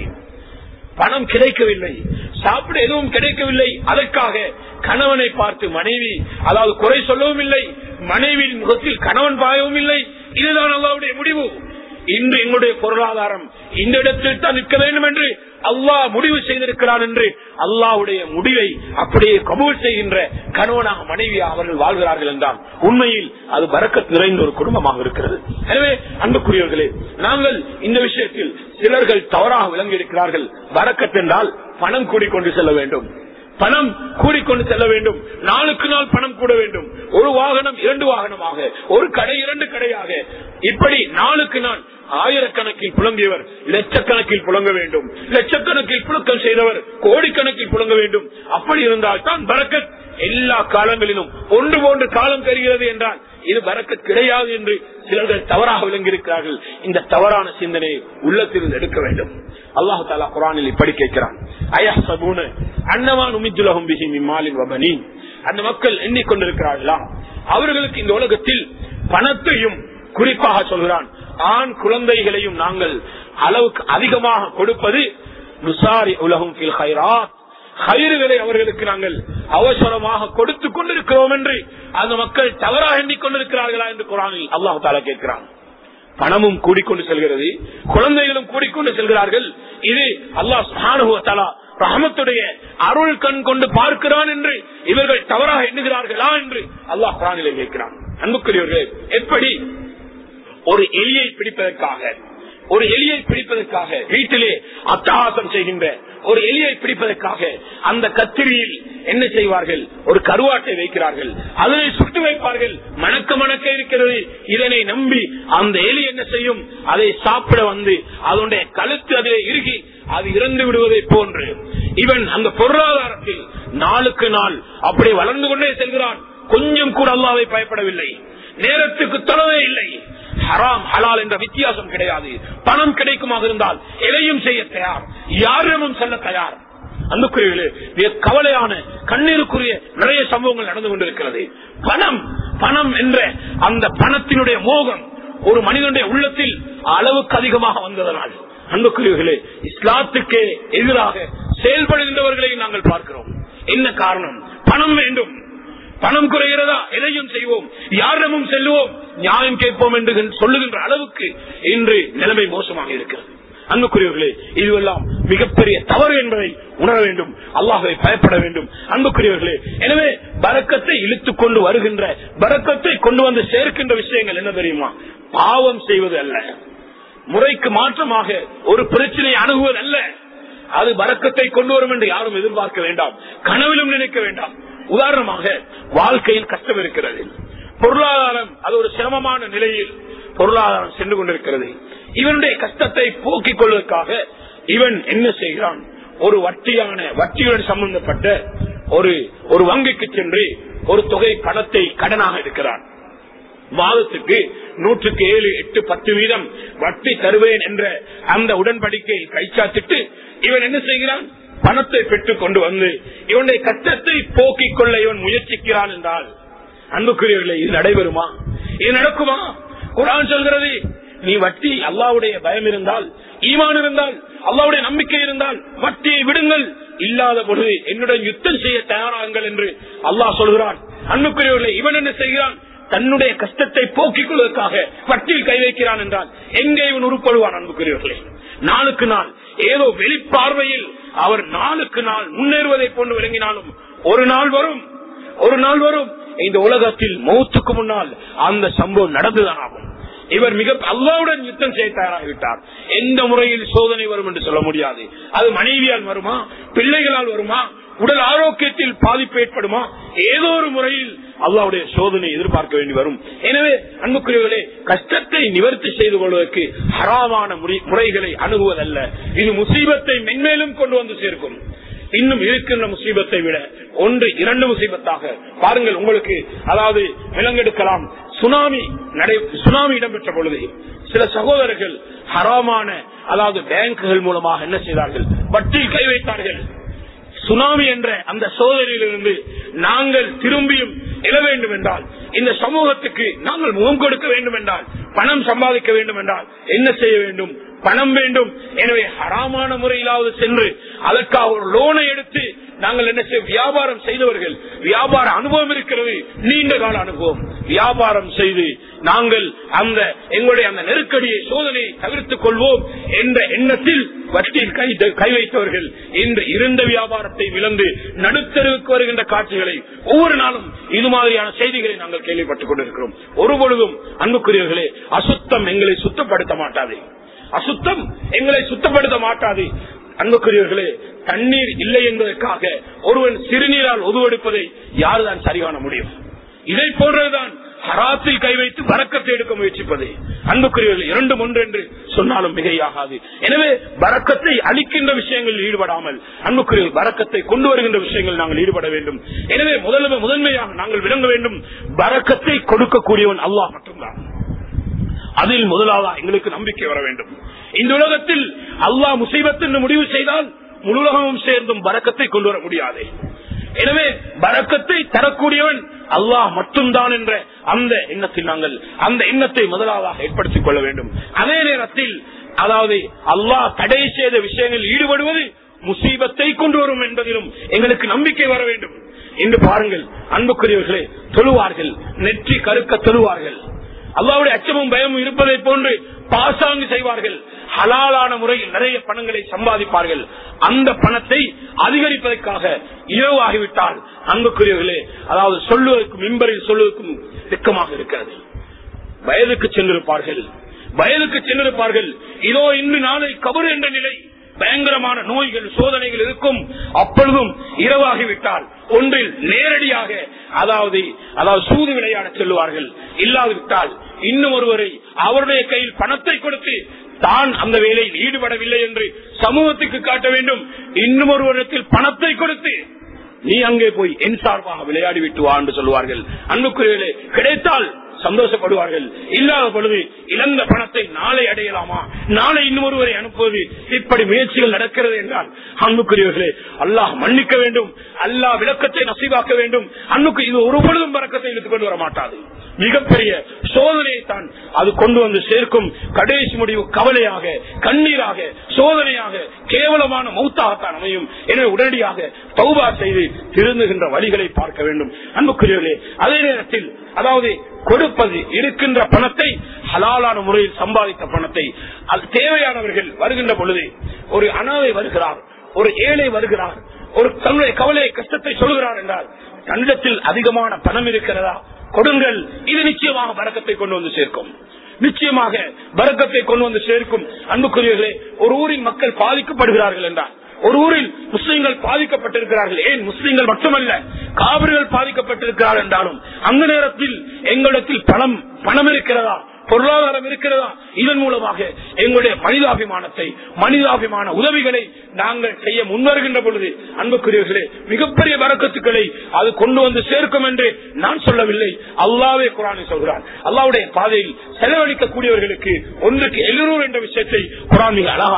பணம் கிடைக்கவில்லை, சாப்பிட எதுவும் கிடைக்கவில்லை, அதற்காக கணவனை பார்த்து மனைவி அதாவது குறை சொல்லவும் இல்லை, மனைவியின் முகத்தில் கணவன் பாயவும் இல்லை. இதுதான் அல்லாஹ்வுடைய முடிவு. இன்று எங்களுடைய பொருளாதாரம் இந்த இடத்தில் தான் நிற்க வேண்டும் என்று அல்லாஹ் முடிவு செய்திருக்கிறான் என்று அல்லாஹ்வுடைய முடிவை அப்படியே கபூல் செய்கின்ற கணவனாக மனைவியாக அவர்கள் வாழ்கிறார்கள் என்றால் உண்மையில் அது பரக்கத் நிறைந்த ஒரு குடும்பமாக இருக்கிறது. எனவே அன்புக்குரியவர்களே, நாங்கள் இந்த விஷயத்தில் சிலர்கள் தவறாக விளங்கி இருக்கிறார்கள். பரக்கத் என்றால் பணம் கூடிக்கொண்டு செல்ல வேண்டும், பணம் கூடிக்கொண்டு செல்ல வேண்டும், நாளுக்கு நாள் பணம் கூட வேண்டும், ஒரு வாகனம் இரண்டு வாகனமாக, ஒரு கடை இரண்டு கடையாக, இப்படி நாளுக்கு நாள் ஆயிரக்கணக்கில் புலங்கியவர் லட்சக்கணக்கில் புலங்க வேண்டும், லட்சக்கணக்கில் புழக்கம் செய்தவர் கோடிக்கணக்கில் புலங்க வேண்டும். அப்படி இருந்தால் தான் பரக்கத். எல்லா காலங்களிலும் ஒன்று போன்று காலம் தருகிறது என்றால் இது பரக்கத் கிடையாது என்று சிலர்கள் தவறாக விளங்கியிருக்கிறார்கள். இந்த தவறான சிந்தனையை உள்ளத்தில் எடுக்க வேண்டும். அல்லாஹ் தஆலா குர்ஆனில் இப்படி கேட்கிறான், அயஹ்சபூன அன்னமா நுமித்துலஹும் பிஹி மின் மாலின் வ பனீன். அந்த மக்கள் எண்ணிக்கொண்டிருக்கிறார்களா அவர்களுக்கு இந்த உலகத்தில் பணத்தையும், குறிப்பாக சொல்கிறான் ஆண் குழந்தைகளையும் நாங்கள் அளவுக்கு அதிகமாக கொடுப்பது நுசாரி உலகும் ஃபில் கைராத், கயிறுகளை அவர்களுக்கு நாங்கள் அவசரமாக கொடுத்துக் கொண்டிருக்கிறோம் என்று அந்த மக்கள் தவறாக எண்ணிக்கொண்டிருக்கிறார்களா என்று குர்ஆனில் அல்லாஹ் தஆலா கேட்கிறான். பணமும் கூடிக்கொண்டு செல்கிறது, குழந்தைகளும் கூடிக்கொண்டு செல்கிறார்கள். இது அல்லாஹ் சுப்ஹானஹு வ தஆலா ரஹ்மத்துடைய அருள் கண் கொண்டு பார்க்கிறான் என்று இவர்கள் தவறாக எண்ணுகிறார்களா என்று அல்லாஹ் குர்ஆனிலே கேட்கிறான். அன்புக்குரியவர்களே, எப்படி ஒரு எலியை பிடிப்பதற்காக ஒரு எலியை பிடிப்பதற்காக வீட்டிலே அட்டகாசம் செய்கின்ற ஒரு எலியை பிடிப்பதற்காக அந்த கத்திரியில் என்ன செய்வார்கள், ஒரு கருவாட்டை வைக்கிறார்கள், அதனை சுட்டு வைப்பார்கள், மணக்க மணக்க இருக்கிறது. இதனை நம்பி அந்த எலி என்ன செய்யும், அதை சாப்பிட வந்து அதனுடைய கழுத்து அதிலே இறுகி அது இறந்து விடுவதை போன்று இவன் அந்த பொருளாதாரத்தில் நாளுக்கு நாள் அப்படி வளர்ந்து கொண்டே செல்கிறான். கொஞ்சம் கூட அல்லாஹ்வை பயப்படவில்லை, நேரத்துக்கு தொலைவே இல்லை, ஹராம் ஹலால் என்ற வித்தியாசம் கிடையாது. பணம் கிடைக்குமாக இருந்தால் எதையும் செய்ய தயார், யாரிடமும் செல்ல தயார். அன்புக்குரியவர்களே, கவலையான கண்ணீருக்குரிய நிறைய சம்பவங்கள் நடந்து கொண்டிருக்கிறது. பணம் பணம் என்ற அந்த பணத்தினுடைய மோகம் ஒரு மனிதனுடைய உள்ளத்தில் அளவுக்கு அதிகமாக வந்ததனால் அன்புக்குரியவர்களே, இஸ்லாத்துக்கே எதிராக செயல்படுகின்றவர்களை நாங்கள் பார்க்கிறோம். என்ன காரணம்? பணம் வேண்டும், பணம் குறைகிறதா எதையும் செய்வோம், யாரிடமும் செல்வோம், நியாயம் கேட்போம் என்று சொல்லுகின்ற அளவுக்கு இன்று நிலைமை மோசமாக இருக்கிறது. அன்புக்குரியவர்களே, இதுவெல்லாம் மிகப்பெரிய தவறு என்பதை உணர வேண்டும், அல்லாஹ்வை பயப்பட வேண்டும். அன்புக்குரியவர்களே, எனவே பரக்கத்தை இழுத்துக் கொண்டு வருகின்ற, பரக்கத்தை கொண்டு வந்து சேர்க்கின்ற விஷயங்கள் என்ன தெரியுமா? பாவம் செய்வது அல்ல, முறைக்கு மாற்றமாக ஒரு பிரச்சனையை அணுகுவது அல்ல. அது பரக்கத்தை கொண்டு வரும் என்று யாரும் எதிர்பார்க்க வேண்டாம், கனவிலும் நினைக்க வேண்டாம். உதாரணமாக, வாழ்க்கையில் கஷ்டம் இருக்கிறது, பொருளாதாரம் அது ஒரு சிரமமான நிலையில் பொருளாதாரம் சென்று கொண்டிருக்கிறது. இவனுடைய கஷ்டத்தை போக்கிக் கொள்வதற்காக இவன் என்ன செய்கிறான், ஒரு வட்டியான வட்டியுடன் சம்பந்தப்பட்ட ஒரு ஒரு வங்கிக்கு சென்று ஒரு தொகை பணத்தை கடனாக எடுக்கிறான். மாதத்துக்கு நூற்றுக்கு ஏழு எட்டு பத்து வீதம் வட்டி தருவேன் என்ற அந்த உடன்படிக்கையை கைச்சாத்திட்டு இவன் என்ன செய்கிறான், பணத்தை பெற்றுக் கொண்டு வந்து இவனுடைய கஷ்டத்தை போக்கிக் கொள்ள இவன் முயற்சிக்கிறான் என்றால் அன்புக்குரியவர்களே, இது நடைபெறுமா? இது நடக்குமா? குர்ஆன் சொல்கிறது, நீ வட்டி அல்லாஹ்வுடைய பயம் இருந்தால், ஈமான் இருந்தால் அல்லாஹ்வுடைய நம்பிக்கை இருந்தால் வட்டியை விடுங்கள், இல்லாத பொழுது என்னுடன் யுத்தம் செய்ய தயாராகுங்கள் என்று அல்லாஹ் சொல்கிறான். அன்புக்குரியவர்களே, இவன் என்ன செய்கிறான்? தன்னுடைய கஷ்டத்தை போக்கிக் கொள்வதற்காக வட்டியில் கை வைக்கிறான் என்றால் எங்கே இவன் உருப்படுவான்? அன்புக்குரியவர்களே, நாளுக்கு நாள் ஏதோ வெளிப்பார்வையில் அவர் நாளுக்கு நாள் முன்னேறுவதை போன்று விளங்கினாலும் ஒரு நாள் வரும், ஒரு நாள் வரும் இந்த உலகத்தில் மௌத்துக்கு முன்னால் அந்த சம்பவம் நடந்துதான் ஆகும். இவர் மிக அல்லாஹ்வுடன் யுத்தம் செய்ய தயாராகிவிட்டார். எந்த முறையில் சோதனை வரும் என்று சொல்ல முடியாது. அது மனைவியால் வருமா, பிள்ளைகளால் வருமா, உடல் ஆரோக்கியத்தில் பாதிப்பு ஏற்படுமா, ஏதோ ஒரு முறையில் அல்லாஹ்வுடைய சோதனை எதிர்பார்க்க வேண்டி வரும். எனவே அன்புக்குரியவர்களே, கஷ்டத்தை நிவர்த்தி செய்து கொள்வதற்கு ஹராமான முறைகளை அணுகுவதல்ல. இது முசீபத்தை மென்மேலும் கொண்டு வந்து சேர்க்கும். இன்னும் இருக்கின்ற முசீபத்தை விட ஒன்று இரண்டு முசீபத்தாக பாருங்கள். உங்களுக்கு அதாவது விலங்கெடுக்கலாம். சுனாமி நடை சுனாமி இடம்பெற்ற பொழுது சில சகோதரர்கள் ஹராமான அதாவது பேங்குகள் மூலமாக என்ன செய்தார்கள்? வட்டியில் கை வைத்தார்கள். சுனாமி என்ற அந்த சோதனையிலிருந்து நாங்கள் திரும்பியும் எழ வேண்டும் என்றால், இந்த சமூகத்துக்கு நாங்கள் முகம் கொடுக்க வேண்டும் என்றால், பணம் சம்பாதிக்க வேண்டும் என்றால் என்ன செய்ய வேண்டும்? பணம் வேண்டும். எனவே ஹராமான முறையிலாவது சென்று அதற்காக ஒரு லோனை எடுத்து நாங்கள் என்ன செய்ய வியாபாரம் செய்தவர்கள், வியாபார அனுபவம் இருக்கிறது, நீண்ட கால அனுபவம், வியாபாரம் செய்து நாங்கள் அந்த எங்களுடைய அந்த நெருக்கடியை சோதனையை தவிர்த்துக் கொள்வோம் என்ற எண்ணத்தில் வட்டியில் கை கை வைத்தவர்கள் இன்று இருந்த வியாபாரத்தை விளந்து நடுத்தருவுக்கு வருகின்ற காட்சிகளை ஒவ்வொரு நாளும் இது மாதிரியான செய்திகளை நாங்கள் கேள்விப்பட்டுக் கொண்டிருக்கிறோம். ஒரு பொழுதும் அன்புக்குரியவர்களே, அசுத்தம் எங்களை சுத்தப்படுத்த மாட்டாது, அசுத்தம் எங்களை சுத்தப்படுத்த மாட்டாது. அன்புக்குரியவர்களே, தண்ணீர் இல்லை என்பதற்காக ஒருவன் சிறுநீரால் உதவெடுப்பதை யாருதான் சரி காண முடியும்? இதை போன்றதுதான் ஹராத்தில் கை வைத்து பரக்கத்தை எடுக்க முயற்சிப்பது. அன்புக்குரியவர்கள், இரண்டும் ஒன்று என்று சொன்னாலும் மிகையாகாது. எனவே பரக்கத்தை அளிக்கின்ற விஷயங்களில் ஈடுபடாமல் அன்புக்குரியவர்கள் பரக்கத்தை கொண்டு வருகின்ற விஷயங்கள் நாங்கள் ஈடுபட வேண்டும். எனவே முதல்ல முதன்மையாக நாங்கள் விளங்க வேண்டும், பரக்கத்தை கொடுக்கக்கூடியவன் அல்லாஹ் மட்டும்தான். அதில் முதலாவது எங்களுக்கு நம்பிக்கை வர வேண்டும். இந்த உலகத்தில் அல்லாஹ் முசீபத் என்று முடிவு செய்தால் முழு உலகமும் சேர்ந்தும் பரக்கத்தை கொண்டு வர முடியாது. எனவே பரக்கத்தை தரக்கூடியவன் அல்லாஹ் மட்டும்தான் என்ற அந்த எண்ணத்தில் நாங்கள் அந்த எண்ணத்தை முதலாவதாக ஏற்படுத்திக் கொள்ள வேண்டும். அதே நேரத்தில் அதாவது அல்லாஹ் தடை செய்த விஷயங்களில் ஈடுபடுவது முசீபத்தை கொண்டு வரும் என்பதிலும் எங்களுக்கு நம்பிக்கை வர வேண்டும். என்று பாருங்கள் அன்புக்குரியவர்களே, தொழுவார்கள், நெற்றி கருக்க தொழுவார்கள், அல்லாஹ்வுடைய அச்சமும் பயமும் இருப்பதை போன்று பாசாங்கு செய்வார்கள், ஹலாலான முறையில் நிறைய பணங்களை சம்பாதிப்பார்கள். அந்த பணத்தை அதிகரிப்பதற்காக இரவு ஆகிவிட்டால் அன்புக்குரியவர்களே, அதாவது சொல்லுவதற்கும் மிம்பரில் சொல்லுவதற்கும் திக்கமாக இருக்கிறது. வயதுக்கு சென்றிருப்பார்கள், வயதுக்கு சென்றிருப்பார்கள். இதோ இன்று நாளை கபர் என்ற நிலை, பயங்கரமான நோய்கள் சோதனைகள் இருக்கும். அப்பொழுதும் இரவாகிவிட்டால் ஒன்றில் நேரடியாக அதாவது அதாவது சூது விளையாட செல்லுவார்கள். இல்லாவிட்டால் இன்னும் ஒருவரை அவருடைய கையில் பணத்தை கொடுத்து தான் அந்த வேலையில் ஈடுபடவில்லை என்று சமூகத்துக்கு காட்ட வேண்டும். இன்னும் ஒருவரிடத்தில் பணத்தை கொடுத்து நீ அங்கே போய் என் சார்பாக விளையாடி விட்டு வா என்று சொல்லுவார்கள். அன்புக்குரியவர்களே, கிடைத்தால் சந்தோஷப்படுவார்கள், இல்லாத பொழுது இழந்த பணத்தை நாளை அடையலாமா, நாளை இன்னொருவரை அனுப்புவது, இப்படி முயற்சிகள் நடக்கிறது என்றால் அன்புக்குரியவர்களே, அல்லாஹ் மன்னிக்க வேண்டும், அல்லாஹ் விளக்கத்தை நசீவாக்க வேண்டும். அன்னுக்கு இது ஒரு பொழுதும் பரக்கத்தை இழுத்துக் கொண்டு வர மாட்டாது. மிகப்பெரிய சோதனையை தான் அது கொண்டு வந்து சேர்க்கும். கடைசி முடிவு கவலையாக, கண்ணீராக, சோதனையாக, கேவலமான மௌத்தாகத்தான் அமையும். எனவே உடனடியாக தௌபா செய்து திருந்துகின்ற வழிகளை பார்க்க வேண்டும். அன்புக்குரியவர்களே, அதே நேரத்தில் அதாவது கொடுப்பது இருக்கின்ற பணத்தை ஹலாலான முறையில் சம்பாதித்த பணத்தை அது தேவையானவர்கள் வருகின்ற பொழுது, ஒரு அனாதை வருகிறார், ஒரு ஏழை வருகிறார், ஒரு தன்னுடைய கவலை கஷ்டத்தை சொல்கிறார் என்றால் தன்னிடத்தில் அதிகமான பணம் இருக்கிறதா, கொடுங்கள். இது நிச்சயமாக பரக்கத்தை கொண்டு வந்து சேர்க்கும், நிச்சயமாக பரக்கத்தை கொண்டு வந்து சேர்க்கும். அன்புக்குரியவர்களே, ஒரு ஊரின் மக்கள் பாதிக்கப்படுகிறார்கள் என்றால், ஒரு ஊரில் முஸ்லிம்கள் பாதிக்கப்பட்டிருக்கிறார்கள், ஏன் முஸ்லிம்கள் மட்டுமல்ல காவிர்கள் பாதிக்கப்பட்டிருக்கிறார்கள் என்றாலும் அந்த நேரத்தில் எங்களிடத்தில் பணம் பணம் இருக்கிறதா, பொருளாதாரம் இருக்கிறதா, இதன் மூலமாக எங்களுடைய மனிதாபிமானத்தை மனிதாபிமான உதவிகளை நாங்கள் செய்ய முன்வருகின்ற பொழுது அன்புக்குரியவர்களே, மிகப்பெரிய பரக்கத்துக்களை அது கொண்டு வந்து சேர்க்கும் என்று நான் சொல்லவில்லை, அல்லாஹ்வே குர்ஆனில் சொல்கிறார். அல்லாஹ்வுடைய பாதையில் செலவழிக்கக்கூடியவர்களுக்கு ஒன்றுக்கு எழுநூறு என்ற விஷயத்தை குர்ஆன் மிக அழகாக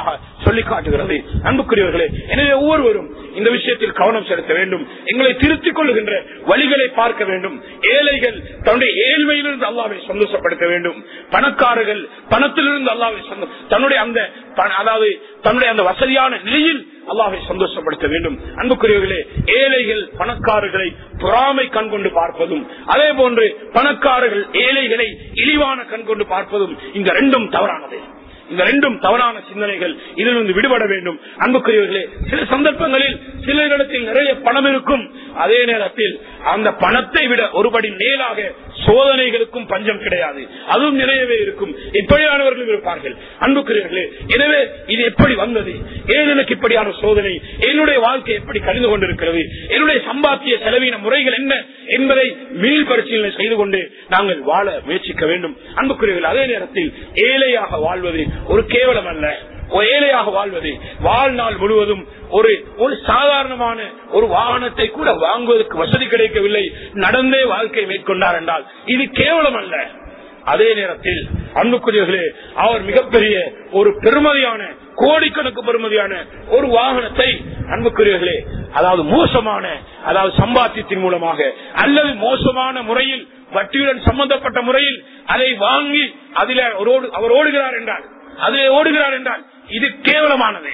சொல்லி காட்டுகிறது. அன்புக்குரியவர்களே, எனவே ஒவ்வொருவரும் இந்த விஷயத்தில் கவனம் செலுத்த வேண்டும். எங்களை திருத்திக் கொள்ளுகின்ற வழிகளை பார்க்க வேண்டும். ஏழைகள் தன்னுடைய ஏழ்மையிலிருந்து அல்லாஹ்வை சந்தோஷப்படுத்த வேண்டும். பணக்காரர்கள் பணத்திலிருந்து அல்லாஹ்வை தன்னுடைய அந்த அதாவது தன்னுடைய அந்த வசதியான நிலையில் அல்லாஹ்வை சந்தோஷப்படுத்த வேண்டும். அன்புக்குரியவர்களே, ஏழைகள் பணக்காரர்களை பொறாமை கண் கொண்டு பார்ப்பதும், அதே போன்று பணக்காரர்கள் ஏழைகளை இழிவான கண் கொண்டு பார்ப்பதும் இந்த ரெண்டும் தவறானது. இந்த ரெண்டும் தவறான சிந்தனைகள், இதிலிருந்து விடுபட வேண்டும். அன்புக்குரியவர்களே, சில சந்தர்ப்பங்களில் சிலரிடத்தில் நிறைய பணம் இருக்கும், அதே நேரத்தில் அந்த பணத்தை விட ஒருபடி மேலாக சோதனைகளுக்கும் பஞ்சம் கிடையாது, அதுவும் நிறையவே இருக்கும். இப்படியானவர்களும் இருப்பார்கள். அன்புக்குரியவர்களே, எனவே இது எப்படி வந்தது, ஏன் எனக்கு இப்படியான சோதனை, என்னுடைய வாழ்க்கை எப்படி கழிந்து கொண்டிருக்கிறது, என்னுடைய சம்பாத்திய செலவின முறைகள் என்ன என்பதை மீள் பரிசீலனை செய்து கொண்டு நாங்கள் வாழ முயற்சிக்க வேண்டும். அன்புக்குரியவர்கள், அதே நேரத்தில் ஏழையாக வாழ்வது ஒரு கேவலம் அல்ல. ஒரு ஏழையாக வாழ்வது, வாழ்நாள் முழுவதும் ஒரு ஒரு சாதாரணமான ஒரு வாகனத்தை கூட வாங்குவதற்கு வசதி கிடைக்கவில்லை, நடந்தே வாழ்க்கை மேற்கொண்டார் என்றால் இது கேவலம் அல்ல. அதே நேரத்தில் அன்புக்குரியவர்களே, அவர் மிகப்பெரிய ஒரு பெருமதியான கோடிக்கணக்கு பெருமதியான ஒரு வாகனத்தை அன்புக்குரியவர்களே அதாவது மோசமான அதாவது சம்பாத்தியத்தின் மூலமாக அல்லது மோசமான முறையில் வட்டியுடன் சம்பந்தப்பட்ட முறையில் அதை வாங்கி அதில் அவர் ஓடுகிறார் என்றால் அதிலே ஓடுகிறார் என்றால் இது கேவலமானது.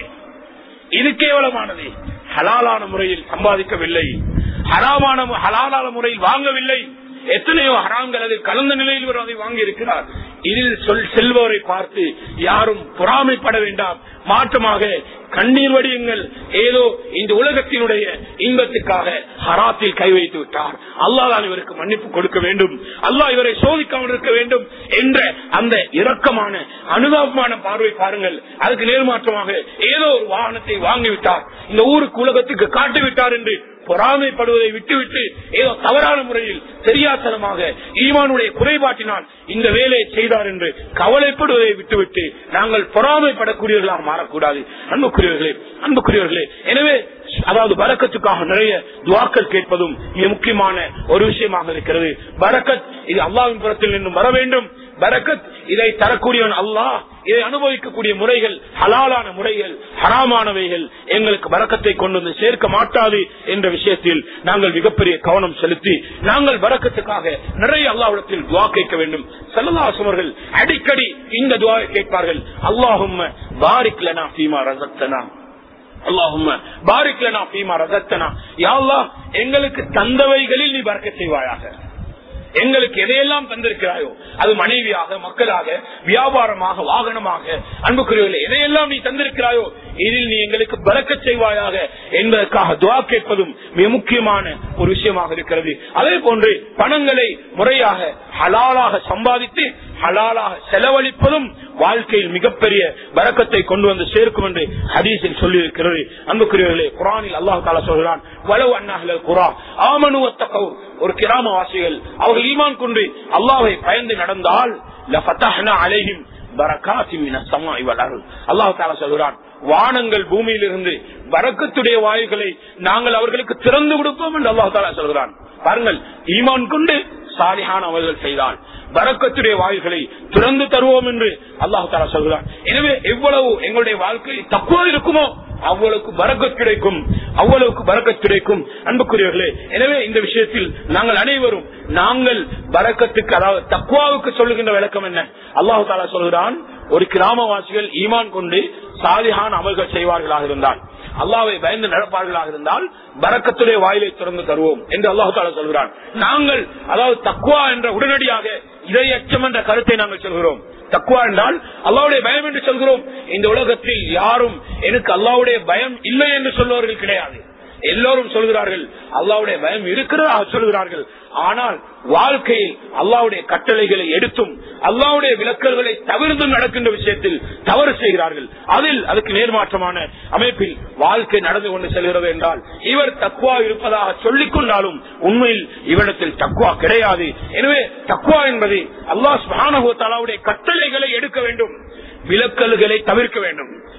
இது கேவலமானது. ஹலாலான முறையில் சம்பாதிக்கவில்லை, ஹராமான ஹலாலான முறையில் வாங்கவில்லை. எத்தனையோ ஹராம்கள் அதில் கலந்த நிலையில் அதை வாங்கி இருக்கிறார். இதில் சொல் செல்பவரை பார்த்து யாரும் பொறாமைப்பட வேண்டாம். மாற்றமாக கண்ணீர் வடியுங்கள். ஏதோ இந்த உலகத்தினுடைய இன்பத்துக்காக ஹராத்தில் கை வைத்து விட்டார், அல்லாஹ் தான் இவருக்கு மன்னிப்பு கொடுக்க வேண்டும், அல்லாஹ் இவரை சோதிக்காமல் இருக்க வேண்டும் என்ற அந்த இரக்கமான அனுதாபமான பார்வை பாருங்கள். அதுக்கு நேர்மாற்றமாக ஏதோ ஒரு வாகனத்தை வாங்கிவிட்டார், இந்த ஊருக்கு உலகத்துக்கு காட்டிவிட்டார் என்று பொறாமைப்படுவதை விட்டுவிட்டு ஏதோ தவறான முறையில் தெரியாதனமாக ஈமானுடைய குறைபாட்டினால் இந்த வேலையை செய்தார் என்று கவலைப்படுவதை விட்டுவிட்டு நாங்கள் பொறாமைப்படக்கூடியவர்களாக மாறக்கூடாது. அன்புக்குரியவர்களே அன்புக்குரியவர்களே எனவே அதாவது பரக்கத்துக்காக நிறைய துஆக்கள் கேட்பதும் மிக முக்கியமான ஒரு விஷயமாக இருக்கிறது. பரக்கத் இது அல்லாஹ்வின் புறத்தில் நின்று வர வேண்டும். பரக்கத் இதை தரக்கூடியவன் அல்லாஹ். இதை அனுபவிக்கக்கூடிய முறைகள் ஹலாலான முறைகள், ஹராமானவைகள் எங்களுக்கு பரக்கத்தை கொண்டு வந்து சேர்க்க மாட்டாது என்ற விஷயத்தில் நாங்கள் மிகப்பெரிய கவனம் செலுத்தி நாங்கள் பரக்கத்துக்காக நிறைய அல்லாஹ்விடத்தில் துஆ கேட்க வேண்டும். ஸல்லல்லாஹு அலைஹி வஸல்லம் அடிக்கடி இந்த துஆவை கேட்பார்கள். அல்லாஹும்ம பாரிக் லனா ஃபீமா ரஸக்தனா, அல்லாஹும்ம பாரிக் லனா ஃபீமா ரஸக்தனா. யா அல்லாஹ், எங்களுக்கு தந்தவைகளில் நீ பரக்கத் செய்வாயாக. எங்களுக்கு எதையெல்லாம் தந்திருக்கிறாயோ, அது மனைவியாக, மக்களாக, வியாபாரமாக, வாகனமாக, அன்புக்குரியவர்களே, எதையெல்லாம் நீ தந்திருக்கிறாயோ இதில் நீ எங்களுக்கு பரக்கத் செய்வாயாக என்பதற்காக துஆ கேட்பதும் மிக முக்கியமான ஒரு விஷயமாக இருக்கிறது. அதே போன்று பணங்களை முறையாக ஹலாலாக சம்பாதித்து ஹலாலாக செலவழிப்பதும் வாழ்க்கையில் மிகப்பெரிய பரக்கத்தை கொண்டு வந்து சேர்க்கும் என்று ஹதீஸில் சொல்லி இருக்கிறது. அன்புக்குரியவர்களே, குர்ஆனில் அல்லாஹ் தஆலா சொல்கிறான், வலவ் அன்னஹ்லல் குரா ஆமனு வத்தகூ, ஒரு கிராமவாசிகள் அவர்கள் ஈமான் கொண்டு அல்லாஹ்வை பயந்து நடந்தால் லஃபதஹ்னா அலைஹிம் பரகாத்தின் மினஸ் ஸமாஇ வல் அர்த். அல்லாஹ் தஆலா சொல்கிறான், வானங்கள் பூமியிலிருந்து பரக்கத்துடைய வாயுகளை நாங்கள் அவர்களுக்கு திறந்து கொடுப்போம் என்று அல்லாஹ் தஆலா சொல்கிறான். பாருங்கள், ஈமான் கொண்டு சாலிஹான அமல்கள் செய்தால் பரக்கத்துடைய வாயுகளை திறந்து தருவோம் என்று அல்லாஹ் தஆலா சொல்கிறான். எனவே எவ்வளவு எங்களுடைய வாழ்க்கையில் தக்வா இருக்குமோ அவ்வளவுக்கு பரக்கத் கிடைக்கும், அவ்வளவுக்கு பரக்கத் கிடைக்கும். அன்புக்குரியவர்களே, எனவே இந்த விஷயத்தில் நாங்கள் அனைவரும் நாங்கள் பரக்கத்துக்கு அதாவது தக்வாவுக்கு சொல்லுகின்ற விளக்கம் என்ன? அல்லாஹ் தஆலா சொல்கிறான், ஒரு கிராமவாசிகள் ஈமான் கொண்டு சாலிஹான அமல்கள் செய்வார்களாக இருந்தால், அல்லாஹ்வை பயந்து நடப்பார்களாக இருந்தால் பரக்கத்துடைய வாயிலை திறந்து தருவோம் என்று அல்லாஹ் தஆலா சொல்கிறான். நாங்கள் அதாவது தக்வா என்ற உடனடியாக இறை அச்சம் என்ற கருத்தை நாங்கள் சொல்கிறோம். தக்வா என்றால் அல்லாஹ்வுடைய பயம் என்று சொல்கிறோம். இந்த உலகத்தில் யாரும் எனக்கு அல்லாஹ்வுடைய பயம் இல்லை என்று சொல்பவர்கள் கிடையாது. எல்லோரும் சொல்கிறார்கள் அல்லாஹ்வுடைய பயம் இருக்கிறதா சொல்கிறார்கள். ஆனால் வாழ்க்கையில் அல்லாஹ்வுடைய கட்டளைகளை எடுத்தும் அல்லாஹ்வுடைய விலக்கல்களை தவிர்த்தும் நடக்கின்ற விஷயத்தில் தவறு செய்கிறார்கள். அதில் அதுக்கு நேர்மாற்றமான அமைப்பில் வாழ்க்கை நடந்து கொண்டு செல்கிறது என்றால் இவர் தக்வா இருப்பதாக சொல்லிக் கொண்டாலும் உண்மையில் இவரிடத்தில் தக்வா கிடையாது. எனவே தக்வா என்பது அல்லாஹ் சுப்ஹானஹு வ தஆலாவுடைய கட்டளைகளை எடுக்க வேண்டும், விலக்கல்களை தவிர்க்க வேண்டும்.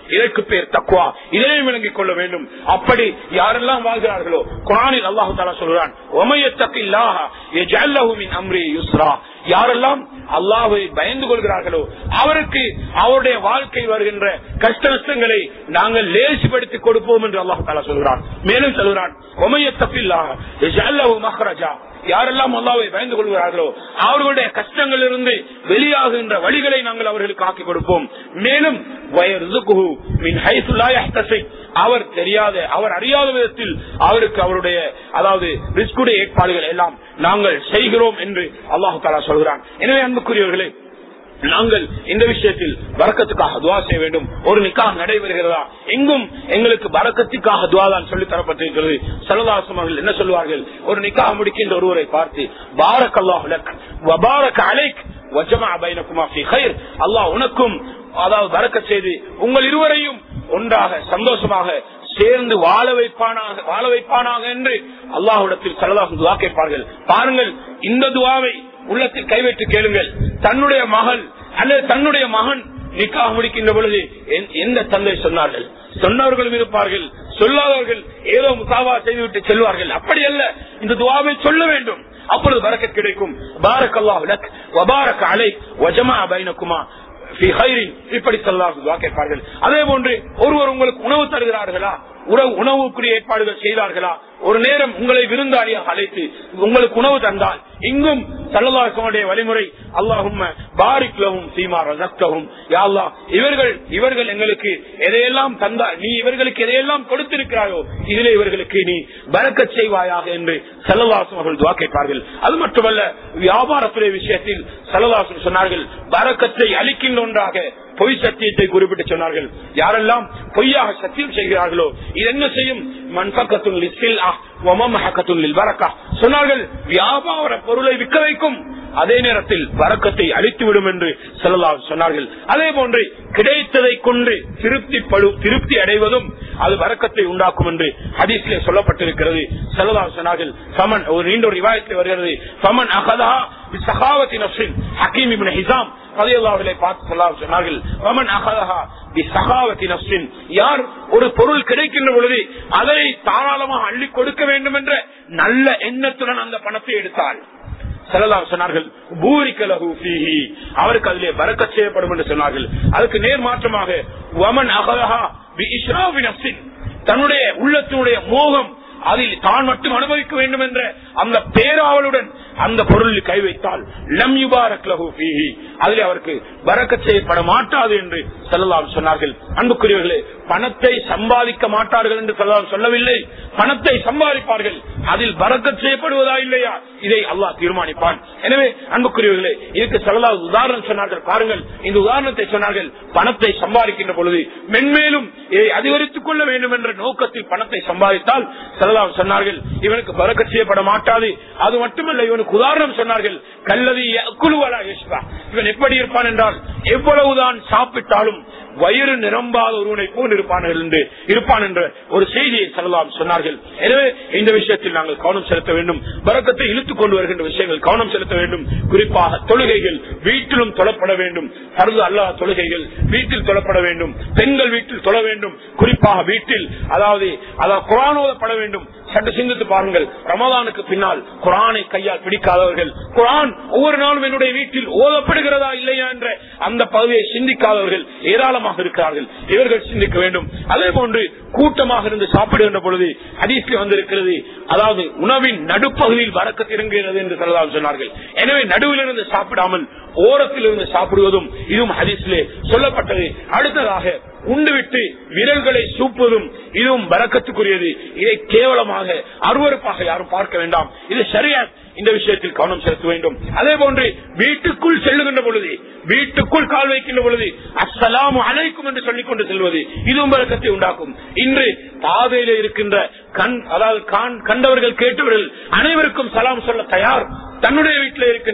இதற்கு பேர் தக்வா. இதனையும் விளங்கிக் கொள்ள வேண்டும். அப்படி யாரெல்லாம் வாழ்கிறார்களோ குர்ஆனில் அல்லாஹ் தஆலா சொல்றான், வமயத்தகில்லாஹ யஜஅல் லஹு மின் அம்ரி யுஸ்ரா. யாரெல்லாம் அல்லாஹ்வை பயந்து கொள்கிறார்களோ அவருக்கு அவருடைய வாழ்க்கை வருகின்ற கஷ்ட நஷ்டங்களை நாங்கள் லேசிப்படுத்தி கொடுப்போம் என்று அல்லாஹ் தஆலா சொல்கிறான். மேலும் சொல்கிறான், வமயத்தகில்லாஹ யஜஅல் லஹு மக்ரஜா. யாரெல்லாம் அல்லாஹ்வை பயந்து கொள்கிறார்களோ அவர்களுடைய கஷ்டங்களிலிருந்து வெளியாகின்ற வழிகளை நாங்கள் அவர்களுக்கு ஆக்கி கொடுப்போம். மேலும் வயர்ஸுகுஹு மின் ஹைஸு லா யஹ்தஸிப். அவர் தெரியாத அவர் அறியாத விதத்தில் அவருக்கு அவருடைய அதாவது ரிஸ்குடைய ஏற்பாடுகள் எல்லாம் நாங்கள் செய்கிறோம் என்று அல்லாஹ் தஆலா சொல்கிறான். எனவே அன்புக்குரியவர்களே, நாங்கள் இந்த விஷயத்தில் பரக்கத்துக்காக துவா செய்ய வேண்டும். ஒரு நிக்காஹ் நடைபெறுகிறதா, எங்கும் எங்களுக்கு பரக்கத்துக்காக துவா தான் சொல்லி தரப்பட்டிருக்கிறது. ஸல்லல்லாஹு அலைஹி வஸல்லம் என்ன சொல்வார்கள், ஒரு நிக்காஹ் முடிக்கின்ற ஒருவரை பார்த்து, பாரக்கல்லாஹு லக் வ பாரக அலைக் வ ஜமஅ பைனகுமா ஃபீ கைர். அல்லாஹ் உனக்கும் அதாவது பரக்கத் செய்து உங்கள் இருவரையும் ஒன்றாக சந்தோஷமாக சேர்ந்து வாழ வைப்பானாக வாழ வைப்பானாக என்று அல்லாஹ்விடத்தில் ஸல்லல்லாஹு துஆ கேட்பார்கள். பாருங்கள், இந்த துஆவை உள்ளத்தில் கைவிட்டு கேளுங்கள். தன்னுடைய மகள் அல்லது தன்னுடைய மகன் நிக்காஹ் முடிக்கின்ற பொழுது எந்த தந்தை சொன்னார்கள், சொன்னவர்களும் இருப்பார்கள், சொல்லாதவர்கள் ஏதோ முசாவா செய்துவிட்டு செல்வார்கள். அப்படி அல்ல, இந்த துஆவை சொல்ல வேண்டும். அப்பொழுது பரக்கத் கிடைக்கும். பாரக்கல்லாஹு லக் வ பாரக அலைக் வ ஜமஅ பைனகுமா ஃபீ கைரின். இப்படி ஸல்லல்லாஹு துஆ கேட்பார்கள். அதே போன்று ஒருவர் உங்களுக்கு உணவு தருகிறார்களா, உணவுக்குரிய ஏற்பாடுகள் செய்தார்களா, ஒரு நேரம் உங்களை விருந்தாளியாக அழைத்து உங்களுக்கு உணவு தந்தால் இங்கும் ஸல்லல்லாஹு அலைஹி வஸல்லம் வழிமுறை, அல்லாஹும்ம பாரிக் லஹும் ஃபீமா ரஸக்தஹும். யா அல்லாஹ், இவர்கள் இவர்கள் எங்களுக்கு எதையெல்லாம் தந்தா நீ இவர்களுக்கு எதையெல்லாம் கொடுத்திருக்கிறாயோ இதிலே இவர்களுக்கு நீ பரக்கத் செய்வாயாக என்று ஸல்லல்லாஹு அலைஹி வஸல்லம் துஆ கேட்பார்கள். அது மட்டுமல்ல, வியாபாரத்துடைய விஷயத்தில் ஸல்லல்லாஹு அலைஹி வஸல்லம் சொன்னார்கள், பரக்கத்தை அளிக்கின்ற ஒன்றாக பொய் சத்தியத்தை குறிப்பிட்டு சொன்னார்கள். யாரெல்லாம் பொய்யாக சத்தியம் செய்கிறார்களோ இது என்ன செய்யும், மன்ஃபகத்துல் லிஸ்ஸில்ஆஹ் வ மம்ஹகத்துல் லில்பரக்கா. சொன்னார்கள், வியாபார பொருளை விற்க வைக்கும், அதே நேரத்தில் பரக்கத்தை அளித்துவிடும் என்று ஸல்லல்லாஹு அலைஹி சொன்னார்கள். அதே போன்று கிடைத்ததை கொண்டு திருப்தி திருப்தி அடைவதும் அது பரக்கத்தை உண்டாக்கும் என்று ஹதீஸிலே சொல்லப்பட்டிருக்கிறது. ஸல்லல்லாஹு அலைஹி சொன்னார்கள், ஃபமன் ஒரு நீண்ட ஒரு ரிவாயத்தில் வருகிறது, ஃபமன் அகதா பிஸகாவத்தி நஃப்ஸின். ஹக்கீம் இப்னு ஹிஸாம் ரலியல்லாஹு அன்ஹு பார்த்து ஸல்லல்லாஹு சொன்னார்கள், ஃபமன் அகதா பிஸகாவத்தி நஃப்ஸின். யார் ஒரு பொருள் கிடைக்கின்ற பொழுது அதை தாராளமாக அள்ளி கொடுக்க வேண்டும் என்ற நல்ல எண்ணத்துடன் அந்த பணத்தை எடுத்தால், ஸல்லல்லாஹு சொன்னார்கள், பூரிக லஹு ஃபீஹி, அவருக்கு அதிலே பரக்கத் செய்யப்படும் என்று சொன்னார்கள். அதுக்கு நேர் மாற்றமாக, வமன் அகதஹா பிஇஸ்ராஃபி நஃப்ஸின், தன்னுடைய உள்ளத்தினுடைய மோகம் அதில் தான் மட்டும் அனுபவிக்க வேண்டும் என்ற அந்த பேராவலுடன் அந்த பொருளில் கை வைத்தால், லம் யுபாரக் லஹு ஃபீஹி, அதில் அவருக்கு பரக்கத் செய்யப்பட மாட்டாது என்று ஸல்லல்லாஹு சொன்னார்கள். அன்புக்குரியவர்களே, பணத்தை சம்பாதிக்க மாட்டார்கள் என்று ஸல்லல்லாஹு சொல்லவில்லை, பணத்தை சம்பாதிப்பார்கள், அதில் பரக்கத் செய்யப்படுவதா இல்லையா இதை அல்லாஹ் தீர்மானிப்பான். எனவே அன்புக்குரியவர்களே, இதுக்கு ஸல்லல்லாஹு உதாரணம் சொன்னார்கள். பாருங்கள், இந்த உதாரணத்தை சொன்னார்கள். பணத்தை சம்பாதிக்கின்ற பொழுது மென்மேலும் இதை அதிகரித்துக் கொள்ள வேண்டும் என்ற நோக்கத்தில் பணத்தை சம்பாதித்தால் ஸல்லல்லாஹு சொன்னார்கள், இவனுக்கு பரக்கத் செய்யப்பட மாட்டாது. அது மட்டுமல்ல, இவனுக்கு உதாரணம் சொன்னார்கள், கல்லதி யஅகுலு வலா யஷ்பா. இவன் எப்படி இருப்பான் என்றால், எவ்வளவுதான் சாப்பிட்டாலும் வயிறு நிரம்பாத ஒருவனை போல் இருப்பார்கள் என்று இருப்பான் என்ற ஒரு செய்தியை ஸல்லல்லாஹு சொன்னார்கள். எனவே இந்த விஷயத்தில் நாங்கள் கவனம் செலுத்த வேண்டும். பரக்கத்தை இழுத்துக் கொண்டு வருகின்ற விஷயங்கள் கவனம் செலுத்த வேண்டும். குறிப்பாக தொழுகைகள் வீட்டிலும் தொழப்பட வேண்டும். ஃபர்து அல்லாஹ் தொழுகைகள் வீட்டில் தொழப்பட வேண்டும். பெண்கள் வீட்டில் தொழ வேண்டும். குறிப்பாக வீட்டில் அதாவது அதாவது குர்ஆன் ஓதப்பட வேண்டும். சற்று சிந்தித்து பாருங்கள், ரமலானுக்கு பின்னால் குர்ஆனை கையால் பிடிக்காதவர்கள், குர்ஆன் ஒவ்வொரு நாளும் என்னுடைய வீட்டில் ஓதப்படுகிறதா இல்லையா என்ற அந்த பகுதியை சிந்திக்காதவர்கள் ஏராளமாக இருக்கிறார்கள். இவர்கள் சிந்திக்க வேண்டும். அதே போன்று கூட்டமாக இருந்து சாப்பிடுகின்ற பொழுது ஹதீஸில் வந்திருக்கிறது, அதாவது உணவின் நடுப்பகுதியில் பரக்கத் இறங்குகிறது என்று ஸல்லல்லாஹு சொன்னார்கள். எனவே நடுவில் இருந்து சாப்பிடாமல் ஓரத்தில் இருந்து சாப்பிடுவதும் இதுவும் ஹதீஸிலே சொல்லப்பட்டது. அடுத்ததாக உண்டுவிட்டு விரல்களை சூப்புவதும் இதுவும் பரக்கத்துக்குரியது. இதை கேவலமாக அருவருப்பாக யாரும் பார்க்க வேண்டாம். இது ஷரியத். இந்த விஷயத்தில் கவனம் செலுத்த வேண்டும். அதே போன்று வீட்டுக்குள் செல்லுகின்ற பொழுது, வீட்டுக்குள் கால் வைக்கின்ற பொழுது அஸ்ஸலாமு அலைக்கும் என்று சொல்லிக் கொண்டு செல்வது இதுவும் பரக்கத்தை உண்டாக்கும். இன்று பாதையில இருக்கின்ற கண் அதாவது கண்டவர்கள் கேட்டவர்கள் அனைவருக்கும் சலாம் சொல்ல தயார். தன்னுடைய வீட்டில் இருக்கின்ற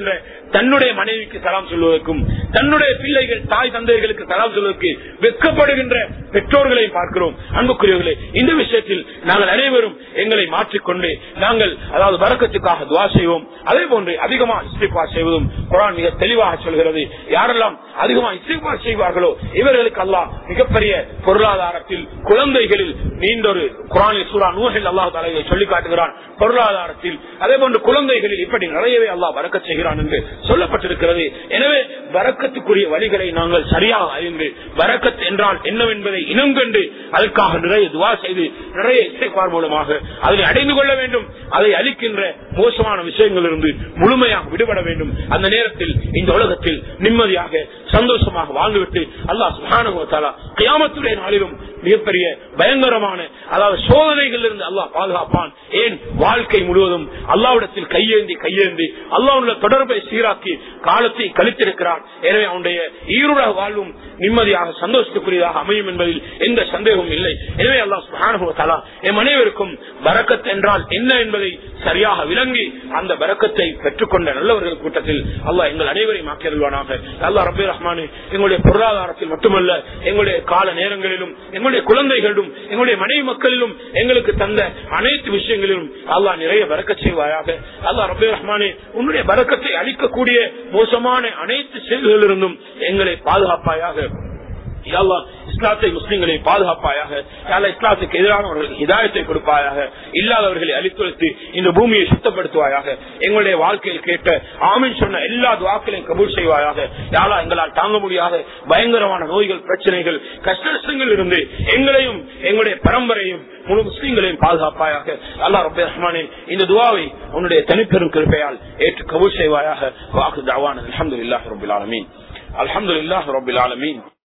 தன்னுடைய மனைவிக்கு சலாம் சொல்வதற்கும் தன்னுடைய பிள்ளைகள் தாய் தந்தைகளுக்கு சலாம் சொல்வதற்கு வெட்கப்படுகின்ற பெற்றோர்களை பார்க்கிறோம். அன்புக்குரியவர்களே, இந்த விஷயத்தில் நாங்கள் அனைவரும் எங்களை மாற்றிக்கொண்டு நாங்கள் அதாவது பரக்கத்துக்காக துவா செய்வோம். அதே போன்று அதிகமாக இஸ்திக்பார் செய்வதும் குர்ஆன் மிக தெளிவாக சொல்கிறது. யாரெல்லாம் அதிகமாக இஸ்திக்பார் செய்வார்களோ இவர்களுக்கு அல்லாஹ் மிகப்பெரிய பொருளாதாரத்தில் குழந்தைகளில் நீண்டொரு குர்ஆனில் சூரா நூஹில் அல்லாஹ் தஆலா இதை சொல்லி காட்டுகிறான். பொருளாதாரத்தில் அதே போன்று குழந்தைகளில் இப்படி நிறையவே அல்லாஹ் பரக்கத் செய்கிறான் என்று சொல்லப்பட்டிருக்கிறது. எனவே பரக்கத்துக்குரிய வழிகளை நாங்கள் சரியாக அறிந்து பரக்கத் என்றால் என்னவென்பதை இனங்கண்டு அதற்காக நிறைய துவா செய்து நிறைய இஸ்திக்பார் மூலமாக அதை அடைந்து கொள்ள வேண்டும். அதை அளிக்கின்ற மோசமான விஷயங்களிலிருந்து முழுமையாக விடுபட வேண்டும். அந்த நேரத்தில் இந்த உலகத்தில் நிம்மதியாக சந்தோஷமாக வாழ்ந்துவிட்டு அல்லாஹ் சுப்ஹானஹு வ தஆலா கியாமத்துடைய நாளிலும் மிகப்பெரிய பயங்கரமான அதாவது சோதனைகள் இருந்து அல்லாஹ் பாதுகாப்பான். ஏன் வாழ்க்கை முழுவதும் அல்லாஹ்விடத்தில் கையேந்தி கையேந்தி அல்லாஹ்வுடைய தொடர்பை சீராக்கி காலத்தை கழித்திருக்கிறான். எனவே அவனுடைய ஈருலக வாழ்வும் நிம்மதியாக சந்தோஷத்துக்குரியதாக அமையும் என்பதில் எந்த சந்தேகமும் இல்லை. எனவே அல்லாஹ் சுப்ஹானஹு வ தஆலா எம் அனைவருக்கும் பரக்கத் என்றால் என்ன என்பதை சரியாக விளங்கி அந்த பரக்கத்தை பெற்றுக்கொண்ட நல்லவர்கள் கூட்டத்தில் அல்லாஹ் எங்கள் அனைவரையும் ஆக்கியருள்வானாக. அல்லாஹ் ரப்பே ரஹ்மானே, எங்களுடைய பொருளாதாரத்தில் மட்டுமல்ல எங்களுடைய கால நேரங்களிலும் எங்களுடைய குழந்தைகளிலும் எங்களுடைய மனைவி மக்களிலும் எங்களுக்கு தந்த அனைத்து விஷயங்களிலும் அல்லாஹ் நிறைய பரக்கத் செய்வாயாக. அல்லாஹ் ரப்பே ரஹ்மானே, உன்னுடைய பரக்கத்தை அளிக்கக்கூடிய மோசமான அனைத்து செயல்களிலிருந்தும் எங்களை பாதுகாப்பாயாக. இஸ்லாத்தை முஸ்லிம்களை பாதுகாப்பாயாக. இஸ்லாத்துக்கு எதிரானவர்கள் ஹிதாயத்தை கொடுப்பாயாக. இல்லாதவர்களை அழித்தொழித்து இந்த பூமியை சுத்தப்படுத்துவாயாக. எங்களுடைய வாழ்க்கையில் கேட்ட ஆமீன் சொன்ன எல்லா துஆக்களையும் கபூல் செய்வாயாக. யாரா எங்களால் தாங்க முடியாத பயங்கரமான நோய்கள், பிரச்சனைகள், கஷ்டங்கள் இருந்து எங்களையும் எங்களுடைய பரம்பரையும் முழு முஸ்லிம்களையும் பாதுகாப்பாயாக. அல்லாஹ் ரப்பே ரஹ்மானே, இந்த துஆவை உன்னுடைய தனிப்பெரும் கிருபையால் ஏற்று கபூல் செய்வாயாக. வாஹு தஅவானா அல்ஹம்துலில்லாஹி ரப்பில் ஆலமீன். அல்ஹம்துலில்லாஹி ரப்பில் ஆலமீன்.